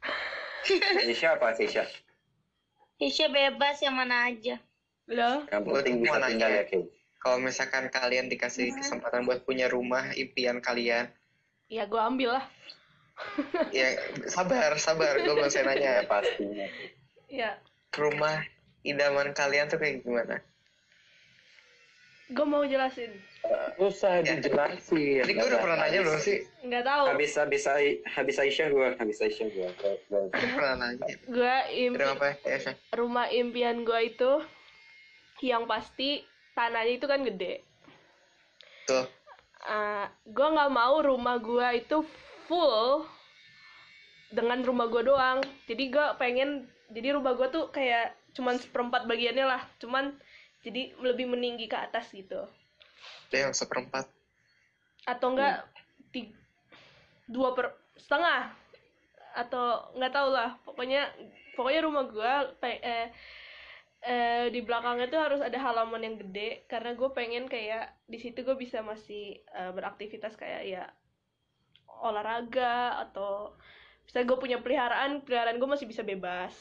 Keisha apa Keisha? Keisha bebas yang mana aja. Loh, Yang Gua penting bisa mau nanya. tinggal ya Kay. Kalau misalkan kalian dikasih kesempatan buat punya rumah impian kalian, ya gua ambil lah. ya sabar, sabar. Gue belum saya Ya nanya. pastinya. Ya, Rumah idaman kalian tuh kayak gimana? gua mau jelasin. Susah Ya. dijelasin. Tadi gue udah pernah nanya belum sih? Nggak tahu. Habis habis Ai- habis Aisyah gua, habis Aisyah gua. Gua- gua- Udah pernah nanya. Gua impi Udah apa ya? Ya, rumah impian gua itu yang pasti tanahnya itu kan gede. tuh. Uh, gue nggak mau rumah gue itu full dengan rumah gue doang. Jadi gue pengen, jadi rumah gue tuh kayak cuman seperempat bagiannya lah, cuman jadi lebih meninggi ke atas gitu. Dia yang seperempat. Atau enggak ti- dua per setengah, atau nggak tahu lah. Pokoknya pokoknya rumah gue pe- eh, eh, di belakangnya tuh harus ada halaman yang gede, karena gue pengen kayak di situ gue bisa masih eh, beraktivitas kayak ya olahraga, atau bisa gue punya peliharaan peliharaan gue masih bisa bebas,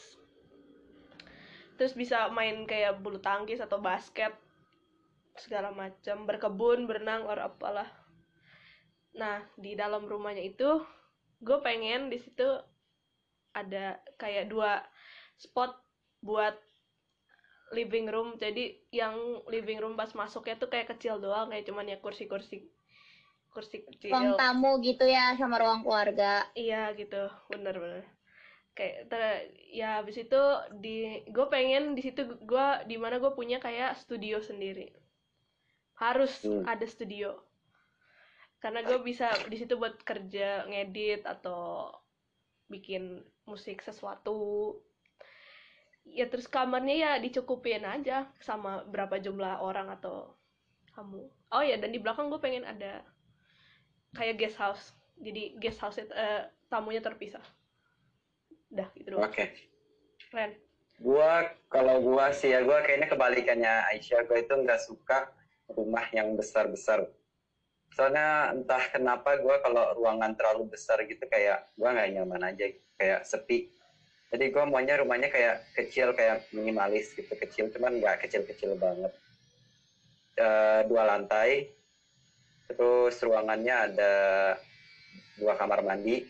terus bisa main kayak bulu tangkis atau basket segala macam, berkebun, berenang, or apalah. Nah, di dalam rumahnya itu gue pengen di situ ada kayak dua spot buat living room. Jadi yang living room pas masuknya tuh kayak kecil doang, kayak cuman ya kursi-kursi kursi kecil. Ruang tamu gitu ya sama ruang keluarga. Iya gitu, bener-bener. kayak ter- ya habis itu di gue pengen di situ gue di mana gue punya kayak studio sendiri, harus Hmm. ada studio karena gue bisa di situ buat kerja ngedit atau bikin musik sesuatu ya. Terus kamarnya ya dicukupin aja sama berapa jumlah orang atau kamu. Oh ya, dan di belakang gue pengen ada kayak guest house, jadi guest house itu eh, tamunya terpisah. Udah gitu doang. Oke. Ren. Gua kalau gua sih ya gua kayaknya kebalikannya Aisyah. Gua itu nggak suka rumah yang besar-besar. Soalnya entah kenapa gua kalau ruangan terlalu besar gitu kayak gua nggak nyaman aja, kayak sepi. Jadi gua maunya rumahnya kayak kecil, kayak minimalis gitu, kecil cuman nggak kecil-kecil banget. Eh, dua lantai, terus ruangannya ada dua kamar mandi,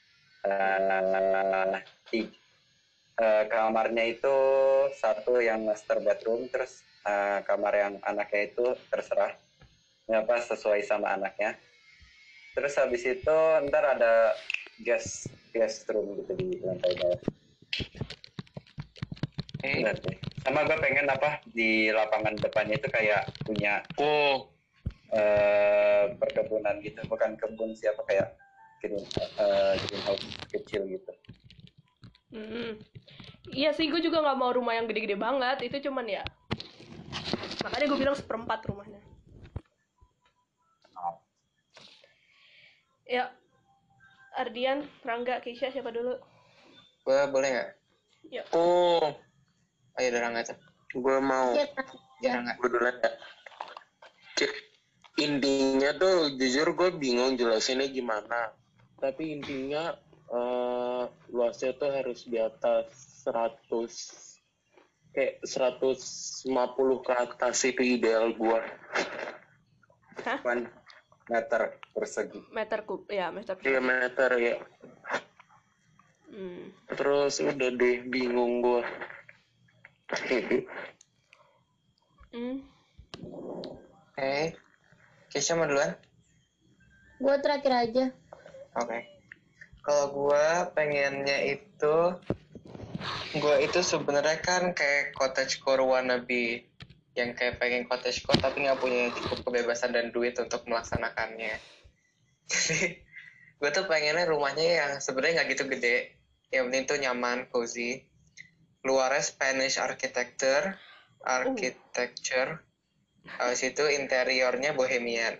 eh, tiga, eh, kamarnya itu satu yang master bedroom, terus eh, kamar yang anaknya itu terserah apa sesuai sama anaknya. Terus habis itu ntar ada guest guest room gitu di lantai bawah. Oke. Benar deh. Sama gue pengen apa di lapangan depannya itu kayak punya Oh, eh, perkebunan gitu, bukan kebun siapa kayak green, eh, greenhouse kecil gitu. Hmm. Iya sih, gue juga nggak mau rumah yang gede-gede banget. Itu cuman ya, makanya gue bilang seperempat rumahnya. Ya, Ardian, Rangga, Keisha, siapa dulu? Gue boleh nggak? oh, Ayo udah Rangga tuh. gue mau. Ya, Ya Rangga. Gue duluan ya. Cik, intinya tuh jujur gue bingung jelasinnya gimana. Tapi intinya eh, luasnya tuh harus di atas seratus, kayak seratus lima puluh ke atas itu ideal gue. Kan meter persegi. Meter kub, ya meter Tiga persegi. meter ya. Hmm. Terus udah deh bingung gue. Hmm. Oke. Keisha mau duluan? gue terakhir aja. Oke. Kalau gue pengennya itu, gue itu sebenarnya kan kayak cottagecore wannabe, yang kayak pengen cottagecore tapi nggak punya cukup kebebasan dan duit untuk melaksanakannya. Jadi gue tuh pengennya rumahnya yang sebenarnya nggak gitu gede, yang penting tuh nyaman, cozy. Luarnya Spanish architecture, architecture. Habis itu interiornya bohemian.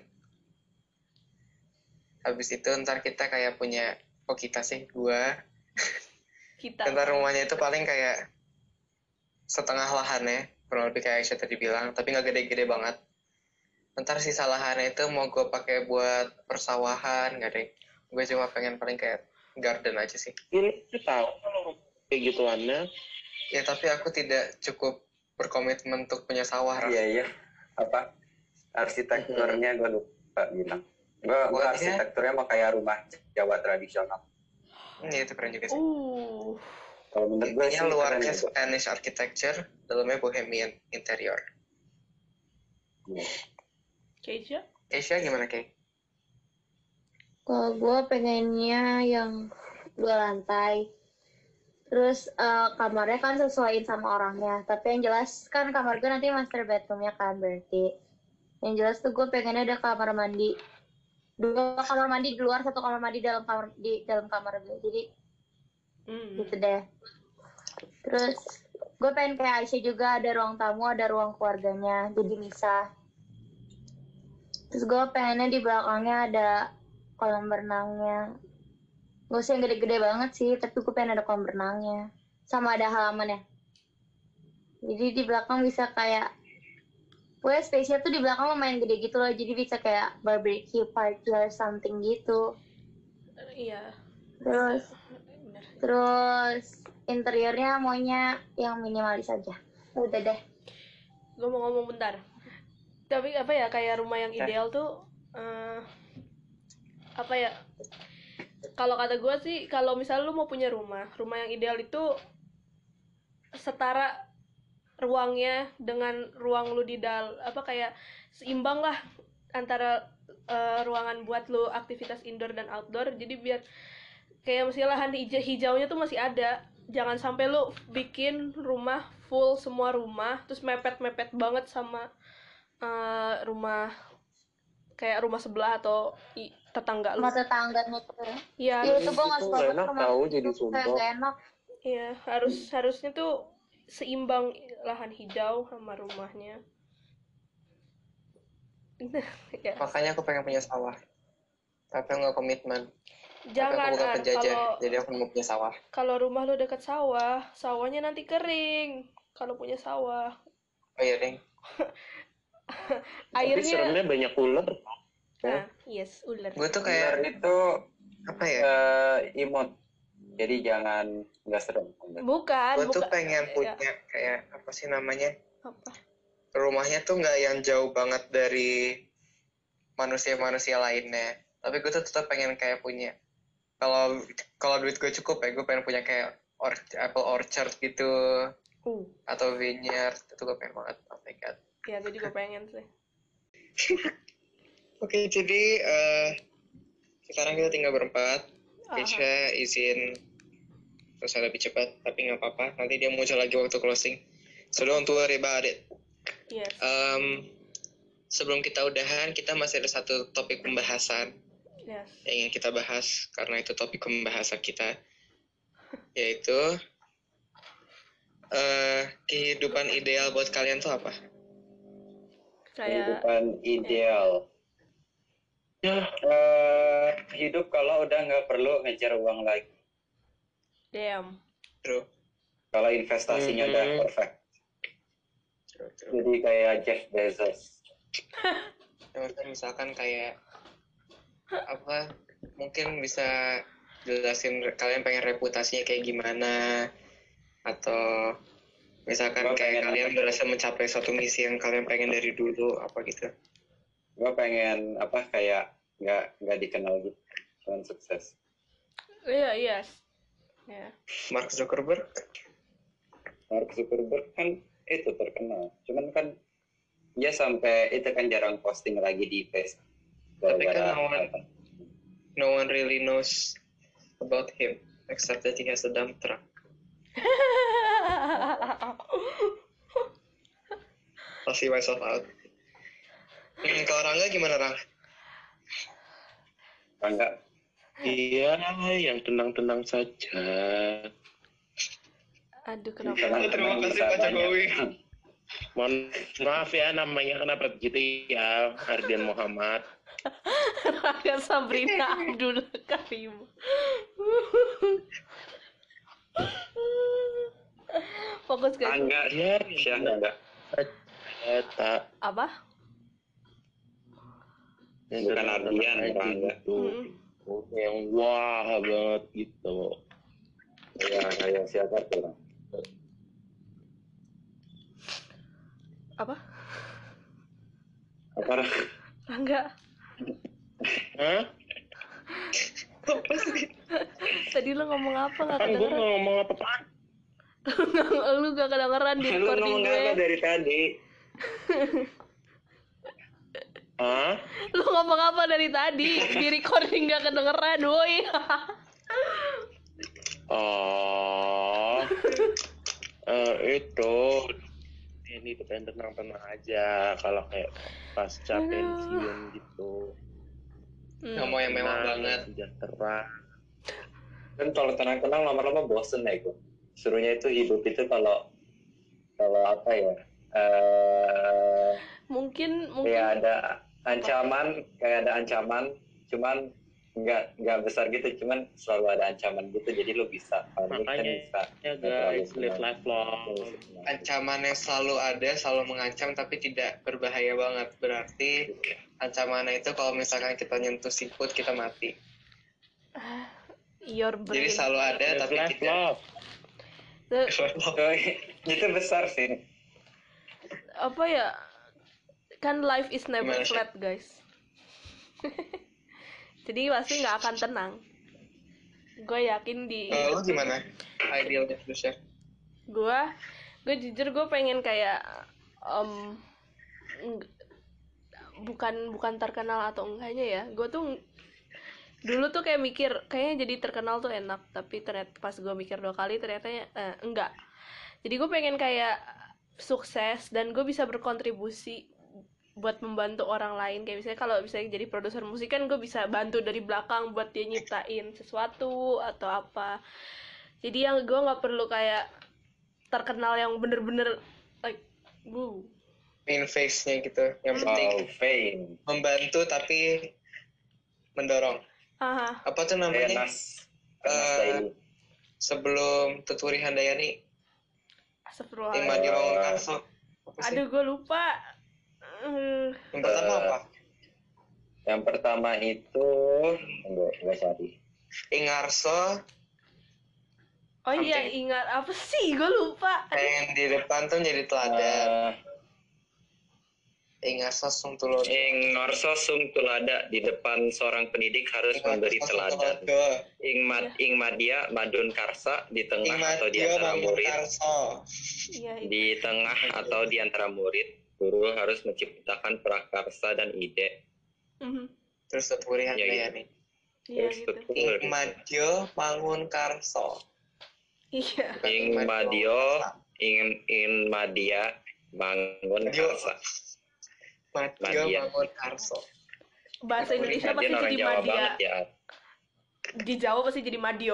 Habis itu ntar kita kayak punya, oh kita sih, gua. Kita. Ntar rumahnya itu paling kayak setengah lahannya, kurang lebih kayak Aisyah tadi bilang, tapi nggak gede-gede banget. Ntar sisa lahannya itu mau gue pakai buat persawahan, nggak deh. Gue cuma pengen paling kayak garden aja sih. Ini tuh tahu kalau kayak gituannya. Ya tapi aku tidak cukup berkomitmen untuk punya sawah. Raf. Iya iya. Apa arsitekturnya gue lupa bilang. Gue gue Buatnya- arsitekturnya mau kayak rumah Jawa tradisional. Hmm, ya itu keren juga sih. Uh. Kalau menurut gue sih Intinya luarnya keren juga. Spanish architecture, dalamnya bohemian interior. Keisha? Asia gimana, Kay? Kalau gue pengennya yang dua lantai. Terus eh, kamarnya kan sesuaiin sama orangnya. Tapi yang jelas kan kamar gue nanti master bedroomnya kan berarti. Yang jelas tuh gue pengennya ada kamar mandi. Dua kamar mandi di luar, satu kamar mandi dalam kamar di dalam kamar gue. Jadi Hmm. gitu deh. Terus gue pengen kayak Aisyah juga, ada ruang tamu, ada ruang keluarganya, jadi misah. Terus gue pengennya di belakangnya ada kolam berenangnya. Gak usah yang gede-gede banget sih, tapi gue pengen ada kolam berenangnya. Sama ada halamannya. Jadi di belakang bisa kayak, gue space-nya tuh di belakang lumayan gede gitu loh, jadi bisa kayak barbecue party or something gitu. Iya. Terus Bener. Terus interiornya maunya yang minimalis aja. Udah deh. Gue mau ngomong bentar. Tapi apa ya, kayak rumah yang ideal tuh eh, apa ya? Kalau kata gue sih, kalau misalnya lu mau punya rumah, rumah yang ideal itu setara ruangnya dengan ruang lu di dal apa kayak seimbang lah antara eh, ruangan buat lu aktivitas indoor dan outdoor. Jadi biar kayak mesti lahan hijau hijaunya tuh masih ada. Jangan sampai lu bikin rumah full semua rumah terus mepet-mepet banget sama uh, rumah kayak rumah sebelah atau i, tetangga lu. Sama tetangga gitu. Iya, Ya harus, itu gue nggak Itu suka nggak banget enak rumah tahu itu, jadi kayak sumpah. nggak enak. iya harus harusnya tuh seimbang lahan hijau sama rumahnya. Ya. Makanya aku pengen punya sawah. Tapi aku nggak komitmen. Jangan Tapi aku bukan Ar, penjajah, kalau jadi aku mau punya sawah. kalau rumah lu deket sawah, sawahnya nanti kering. Kalau punya sawah, Oh iya, Deng. Tapi airnya. seremnya banyak ular. Nah, yes, ular. Gue tuh Ular kayak, itu apa ya? eh, imut. Jadi jangan nggak serem. Bukan, Gue tuh bukan. pengen Ya, punya kayak, apa sih namanya? apa? Rumahnya tuh nggak yang jauh banget dari manusia-manusia lainnya. Tapi gue tuh tetap pengen kayak punya. Kalau kalau duit gue cukup ya, gue pengen punya kayak or, apple orchard gitu. Uh, Atau vineyard. Itu gue pengen banget. Oh my god. ya gue juga pengen sih. Oke, jadi eh, sekarang kita tinggal berempat. Aha. Keisha izin terus lebih cepat, tapi nggak apa-apa. Nanti dia muncul lagi waktu closing. So don't worry about it. Yes. Um, sebelum kita udahan, kita masih ada satu topik pembahasan Yes. yang ingin kita bahas karena itu topik pembahasan kita, yaitu eh, kehidupan ideal buat kalian tuh apa? Kayak Kehidupan ideal. Ya, Eh, hidup kalau udah nggak perlu ngejar uang lagi. damn. True, Kalau investasinya udah Mhm. perfect. true, true. Jadi kayak Jeff Bezos. Ya, maksudnya misalkan kayak apa? Mungkin bisa jelasin kalian pengen reputasinya kayak gimana, atau misalkan Gua kayak pengen- kalian berhasil mencapai suatu misi yang kalian pengen dari dulu, apa gitu. Gue pengen apa kayak nggak nggak dikenal gitu, cuman sukses. Iya, yes. Ya. Mark Zuckerberg. Mark Zuckerberg kan itu terkenal, cuman kan dia sampai itu kan jarang posting lagi di Facebook. Tapi kan Gara-gara no one, apa? no one really knows about him except that he has a dump truck. I'll see myself out. Hmm, kalau Rangga gimana, Rang? Enggak. iya, yang tenang-tenang saja. Aduh, kenapa? Tenang, Terima tenang, kasih, bisa Pak banyak. Jokowi. Mohon maaf ya, namanya kenapa gitu ya, Ardian Muhammad. Rangga Sabrina Abdul Karim. Fokus guys. Enggak, Ya, ya enggak. Eta. Apa? Yang Bukan tenang-tenang Ardian, aja Rangga. gitu. Yang wah banget gitu. Ya kayak siapa tuh? Apa? Apa? Rangga. Hah? Tadi lu ngomong apa nggak Kan gue kedengeran? ngomong apa-apaan? Lu gak kedengeran di Lu recording ngomong gue. apa dari tadi? Hah? Lu ngomong apa dari tadi? Di recording gak kedengeran, woi. Oh, eh, itu ini tuh pengen tenang-tenang aja kalau kayak pasca Aduh. pensiun gitu. Nggak mau yang mewah Tenang, banget. sejahtera. Kan kalau tenang-tenang lama-lama bosen ya gue. Suruhnya itu hidup itu kalau kalau apa ya? Eh Mungkin kayak mungkin ada ancaman, kayak ada ancaman, cuman nggak nggak besar gitu, cuman selalu ada ancaman gitu. Jadi lo bisa, panik kan Makanya bisa. ya nggak terlalu guys, live tenang. life long. Ancamannya selalu ada, selalu mengancam, tapi tidak berbahaya banget. Berarti ancamannya itu kalau misalkan kita nyentuh siput, kita mati. your Jadi brain. selalu ada, Live tapi life tidak. love. The- Oh, itu besar sih. apa ya? Kan life is never Gimana sih? flat, guys. Jadi pasti nggak akan tenang. Gue yakin di Eh, lu gimana? Idealnya terus ya? gue gue jujur gue pengen kayak em, eng- bukan bukan terkenal atau enggaknya ya, gue tuh dulu tuh kayak mikir kayaknya jadi terkenal tuh enak, tapi ternyata pas gue mikir dua kali ternyata eh, enggak. Jadi gue pengen kayak sukses dan gue bisa berkontribusi buat membantu orang lain, kayak misalnya kalau misalnya jadi produser musik kan gue bisa bantu dari belakang buat dia nyiptain sesuatu atau apa. Jadi yang gue nggak perlu kayak terkenal yang bener-bener like bu in face-nya gitu. Yang penting Wow, fame. membantu tapi mendorong. aha Apa tuh Kayak namanya? Nas. Nas Eh, Daily. sebelum Tuturi Handayani, yang mandi astagfirullahaladzim. bangun karso. Apa sih? Aduh gue lupa. Eh, Yang pertama apa? Yang pertama itu enggak enggak cari. Ingarso, oh iya Something. ingat apa sih gue lupa. yang di depan tuh jadi teladan. Eh, Ingarso Sungtulodo. Ing Norso Sum Tulada, di depan seorang pendidik harus memberi teladan. Ing Mad Ing Madia Madun Karsa, di tengah atau di Imadio antara bangun murid. karso. Iya itu. Di tengah atau di antara murid, guru harus menciptakan prakarsa dan ide. Mhm. Terus Tuturi Ya, gitu. Handayani. Iya Terus gitu. tutur. Imadio bangun karso. Iya. Bukan Ing Imadio Madio, Karsa. ing Ing Madia bangun Madio. karsa. Madio Madia. bangun karso. Bahasa Indonesia pasti Madia orang jadi Jawa Madia. banget ya. Di Jawa pasti jadi Madio.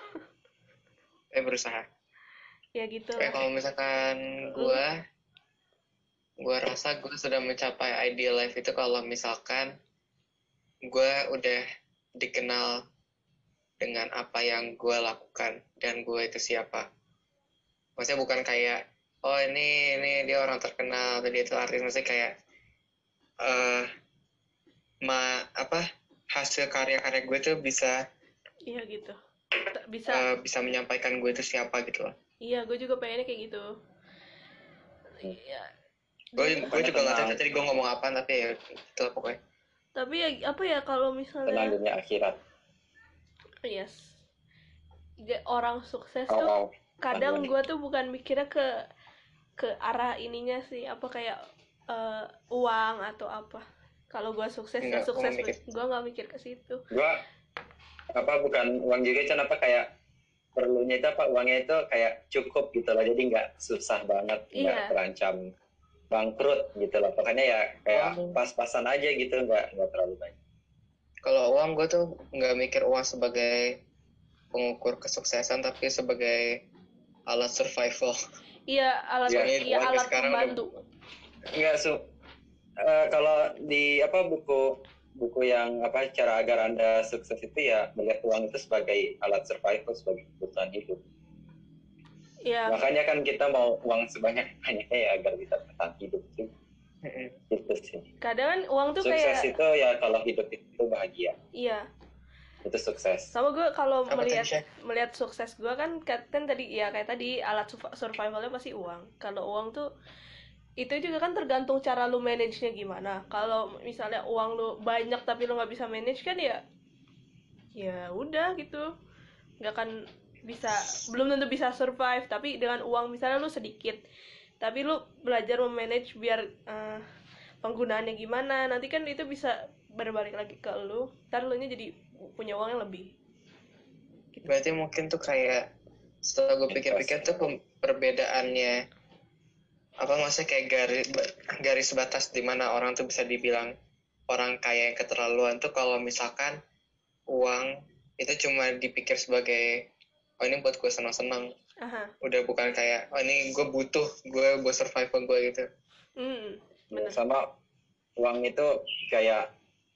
Eh berusaha. Ya gitu. Kayak kalau misalkan gua, gua rasa gua sudah mencapai ideal life itu kalau misalkan gua udah dikenal dengan apa yang gua lakukan dan gua itu siapa. Maksudnya bukan kayak oh ini ini dia orang terkenal, atau dia itu artis, maksudnya kayak eh ma apa hasil karya-karya gue tuh bisa Iya gitu. T- Bisa. eh, bisa menyampaikan gue itu siapa gitu loh. Iya, gue juga pengennya kayak gitu. Iya. Gue gue juga nggak tahu Tenang. tadi gue ngomong apa, tapi ya itu lah pokoknya. Tapi ya apa ya kalau Tenang misalnya dunia akhirat. yes. Ja- orang sukses Oh, tuh oh. kadang Aduh. gue tuh bukan mikirnya ke ke arah ininya sih, apa kayak eh, uang atau apa. Kalau gue sukses ya Nggak, sukses, gua mikir. gue nggak mikir ke situ. Gua apa bukan uang juga, Chan, apa kayak perlunya itu apa uangnya itu kayak cukup gitu loh, jadi nggak susah banget, nggak Iya. terancam bangkrut gitu loh, pokoknya ya kayak Oh. pas-pasan aja gitu, nggak nggak terlalu banyak. Kalau uang gue tuh nggak mikir uang sebagai pengukur kesuksesan, tapi sebagai alat survival. Iya alat Iya, iya uangnya alat sekarang pembantu. Nggak su eh, kalau di apa buku buku yang apa cara agar Anda sukses itu ya melihat uang itu sebagai alat survival, sebagai kebutuhan hidup. Iya. Makanya kan kita mau uang sebanyak-banyaknya ya agar bisa bertahan hidup sih. Gitu sih. Kadang kan uang tuh Sukses kayak itu ya kalau hidup itu bahagia, iya. itu sukses. Sama gue kalau Apa melihat tadi, Syah? melihat sukses gue kan kan kan tadi ya kayak tadi alat surv- survivalnya pasti uang. Kalau uang tuh itu juga kan tergantung cara lu manage-nya gimana. Kalau misalnya uang lu banyak tapi lu nggak bisa manage kan ya ya udah gitu, nggak akan bisa, belum tentu bisa survive. Tapi dengan uang misalnya lu sedikit tapi lu belajar memanage biar eh, penggunaannya gimana, nanti kan itu bisa berbalik lagi ke lu, ntar lu nya jadi punya uang yang lebih. Berarti mungkin tuh kayak setelah gue pikir-pikir tuh pem- perbedaannya apa maksudnya kayak garis garis batas di mana orang tuh bisa dibilang orang kaya yang keterlaluan tuh kalau misalkan uang itu cuma dipikir sebagai oh ini buat gue senang-senang, Aha. udah bukan kayak oh ini gue butuh gue buat survival gue gitu. Hmm, Ya, bener. sama uang itu kayak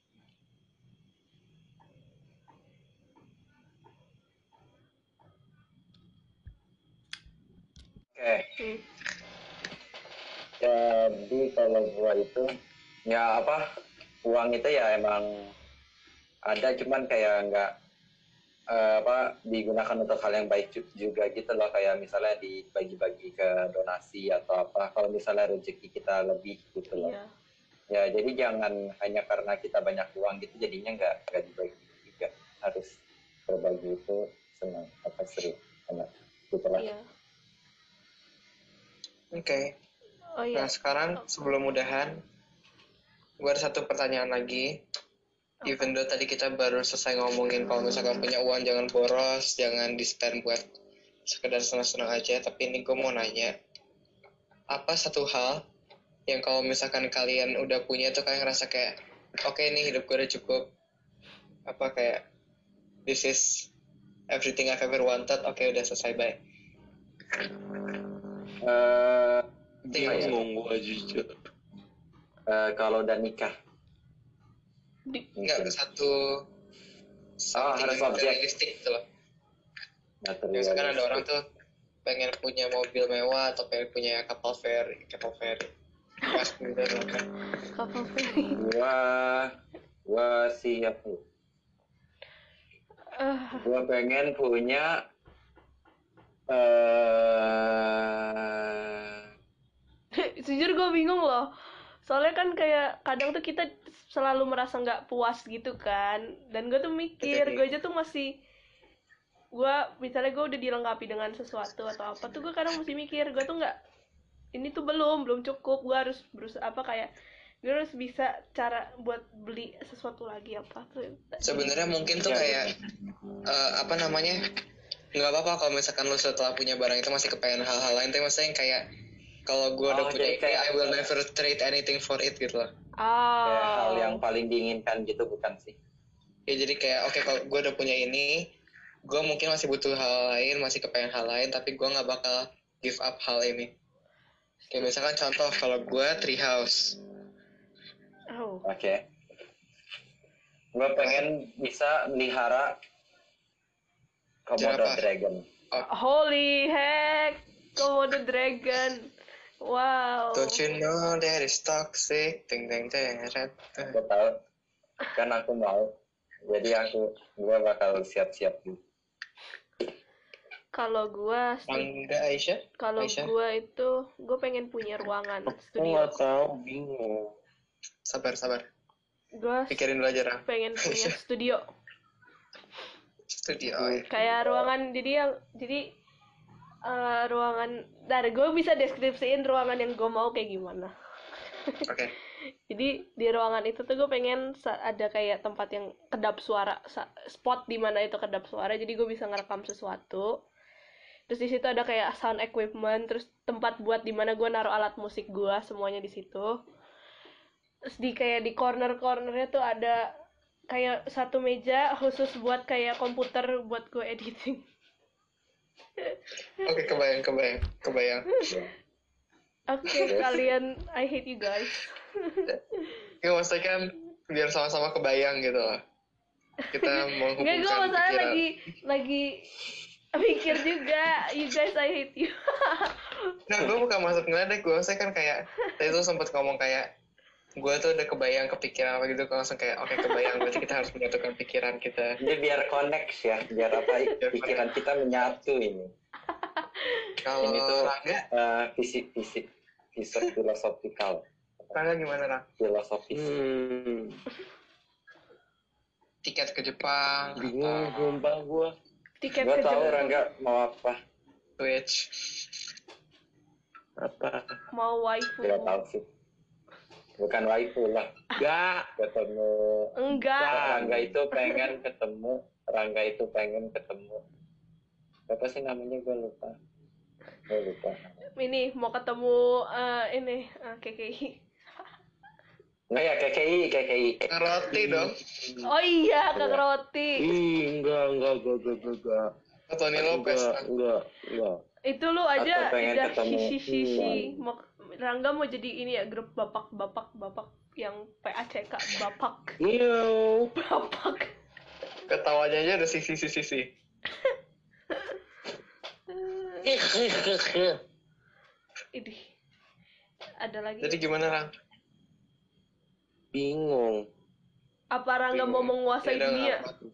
oke. Hmm. Jadi kalau gua itu ya apa uang itu ya emang ada, cuman kayak nggak eh, apa digunakan untuk hal yang baik ju- juga gitu loh, kayak misalnya dibagi-bagi ke donasi atau apa kalau misalnya rezeki kita lebih gitu loh. Iya. Ya jadi jangan hanya karena kita banyak uang gitu jadinya nggak nggak dibagi juga, harus berbagi itu senang apa seru enak gitu lah. Iya. Oke. Oh iya. Nah sekarang sebelum udahan gue ada satu pertanyaan lagi. even though tadi kita baru selesai ngomongin kalau misalkan punya uang jangan boros, jangan di-spend buat sekedar senang-senang aja, tapi ini gue mau nanya, apa satu hal yang kalau misalkan kalian udah punya tuh kalian ngerasa kayak, oke okay, nih hidup gue udah cukup, apa kayak, this is everything I've ever wanted, oke okay, udah selesai, bye. Eh, Bingung gue jujur. eh, kalau udah nikah. Di- Enggak, satu something harus yang objek. materialistik gitu loh. Materialistik. Misalkan ada orang tuh pengen punya mobil mewah atau pengen punya kapal feri, kapal feri. Pas gitu loh kan. Kapal feri. Gua, gua siap tuh. Eh, Gua pengen punya eh jujur gue bingung loh. Soalnya kan kayak kadang tuh kita selalu merasa nggak puas gitu kan. Dan gue tuh mikir, gue aja tuh masih, gue misalnya gue udah dilengkapi dengan sesuatu atau apa tuh gue kadang masih mikir, gue tuh nggak, ini tuh belum belum cukup, gue harus berusaha apa kayak gue harus bisa cara buat beli sesuatu lagi apa tuh. Sebenarnya mungkin tuh kayak eh, apa namanya, nggak apa-apa kalau misalkan lo setelah punya barang itu masih kepengen hal-hal lain, tapi maksudnya yang kayak kalau gue udah Oh, punya jadi ini, kayak- I will never trade anything for it gitu loh. Ah. kayak hal yang paling diinginkan gitu, bukan sih? Ya jadi kayak oke okay, kalau gue udah punya ini, gue mungkin masih butuh hal lain, masih kepengen hal lain, tapi gue nggak bakal give up hal ini. Kayak misalkan contoh kalau gue treehouse. Oh. Oke. Gua pengen bisa melihara Komodo Jerapah. Dragon. Holy heck, Komodo Dragon. Wow. Don't you know that is toxic? Ting ting ting. Gue tahu, kan aku mau. Jadi aku, gua bakal siap-siap gitu. Kalau gua, Angga Aisyah? kalau Aisyah? gua itu, gua pengen punya ruangan Aku studio. nggak tahu, bingung. Sabar sabar. Gua Pikirin dulu aja Ram. pengen punya studio. Studio. Oh, ya. Kayak ruangan, jadi yang, jadi eh, ruangan, dari gue bisa deskripsiin ruangan yang gue mau kayak gimana. Oke. Jadi di ruangan itu tuh gue pengen sa- ada kayak tempat yang kedap suara, sa- spot di mana itu kedap suara, jadi gue bisa ngerekam sesuatu. Terus di situ ada kayak sound equipment, terus tempat buat di mana gue naruh alat musik gue, semuanya di situ. Terus di kayak di corner-cornernya tuh ada kayak satu meja khusus buat kayak komputer buat gue editing. Oke, kebayang kebayang kebayang. Oke, kalian, I hate you guys. Ya maksudnya kan biar sama-sama kebayang gitu loh. Kita Enggak, gue menghubungkan masalah pikiran. lagi lagi mikir juga. You guys, I hate you. Nah, gue bukan masuk ngeledek, gue maksudnya kan kayak tadi tuh sempat ngomong kayak gue tuh udah kebayang kepikiran apa gitu, langsung kayak oke kebayang, berarti kita harus menyatukan pikiran kita. Jadi biar connect ya, biar apa pikiran kita menyatu ini. Kalau Ini tuh Rangga, eh, visi visi visi filosofikal, Rangga gimana Rang? filosofis. Hmm, Tiket ke Jepang, bingung, atau sumpah gue. Tiket Gua ke tahu Jepang, Rangga mau apa, Twitch. Apa? mau waifu. gak tahu sih. Bukan waifu lah, Gak. ketemu. Enggak. Rangga itu pengen ketemu, Rangga itu pengen ketemu. Apa sih namanya, gue lupa. Gue lupa. Ini mau ketemu eh, ini eh, K K I. Nggak ya, K K I, K K I. Roti dong. Oh iya, Kang Roti. Ih, enggak, enggak, enggak, enggak, enggak, enggak. Tony Lopez. Enggak, enggak, enggak. Itu lu aja Atau pengen udah ketemu. sisi-sisi. Mau Rangga mau jadi ini ya, grup bapak-bapak bapak yang P A C K bapak. Nyiu. Bapak. Ketawanya aja ada sisi-sisi. Ini. Ada lagi. Jadi gimana Rang? Bingung. Apa Rangga mau menguasai Ya udah, dunia? nggak apa.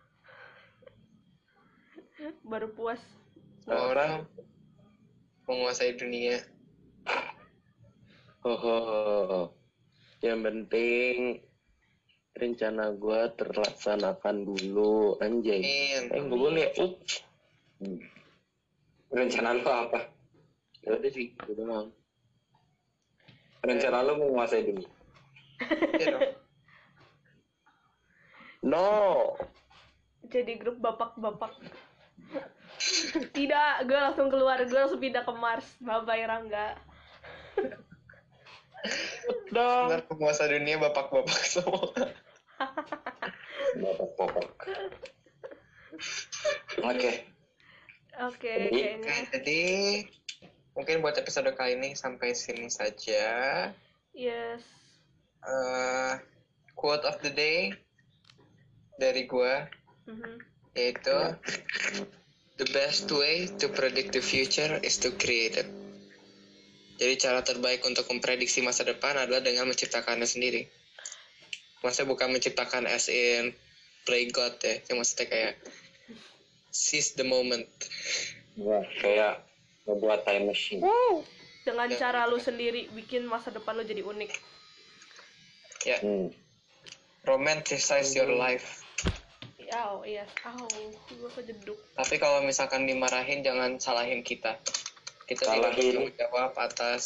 Baru puas. Semua orang menguasai dunia. Oh, oh, oh, oh. Yang penting rencana gue terlaksanakan dulu, anjay. Amin. Eh, nggak boleh. Up. Rencana lu apa? Ya udah sih, gue doang. Rencana lu menguasai dunia. Iya dong. No. Jadi grup bapak-bapak. Tidak, gue langsung keluar, gue langsung pindah ke Mars. Bye-bye Rangga. Dong. Ntar penguasa dunia bapak-bapak semua. Bapak-bapak. Oke. Oke, Jadi- kayaknya. Oke, jadi mungkin buat episode kali ini sampai sini saja. Yes. Eh, quote of the day dari gua Mhm. yaitu the best way to predict the future is to create it. Jadi cara terbaik untuk memprediksi masa depan adalah dengan menciptakannya sendiri. Maksudnya bukan menciptakan as in play God ya, yang maksudnya kayak seize the moment. Wah, kayak membuat time machine. Dengan Ya. cara lu sendiri bikin masa depan lu jadi unik. Ya, Hmm. romanticize your life. Aw, iya. Aw, gue kejeduk. Tapi kalau misalkan dimarahin jangan salahin kita. Kita tidak Salahin. bertanggung jawab atas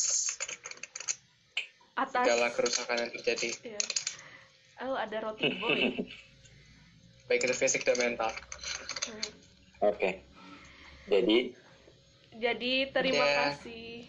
Atas. segala kerusakan yang terjadi, Iya. Oh, ada roti boy. baik itu fisik dan mental. Hmm. Oke. Jadi, Jadi terima Ya. kasih.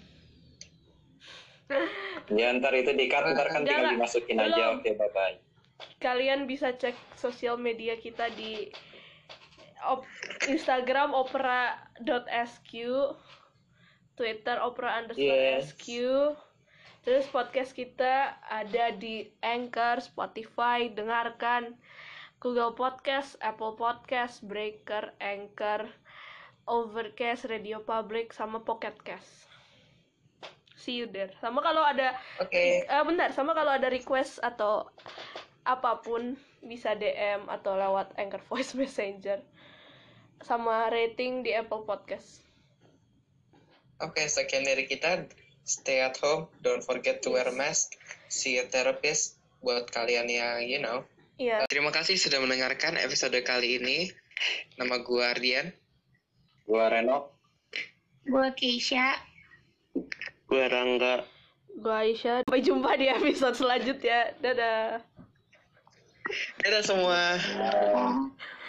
ya ntar itu di-cut, ntar kan tinggal Jangan. dimasukin Belum. aja. Oke, bye-bye. Kalian bisa cek sosial media kita di op- Instagram opera dot s q, Twitter opera underscore Yes. sq. Terus podcast kita ada di Anchor, Spotify, dengarkan Google Podcast, Apple Podcast, Breaker, Anchor, Overcast, Radio Public, sama Pocket Cast. See you there. Sama kalau ada Oke. Eh, bentar, sama kalau ada request atau apapun bisa D M atau lewat Anchor Voice Messenger. Sama rating di Apple Podcast. Oke, sekian dari kita. Stay at home, don't forget to wear a mask. See a therapist buat kalian yang, you know. Iya. Terima kasih sudah mendengarkan episode kali ini. Nama gua Ardian. Gua Reno. Gue Keisha. Gue Rangga. Gue Aisyah. Sampai jumpa di episode selanjutnya. Dadah. Dadah semua. Bye.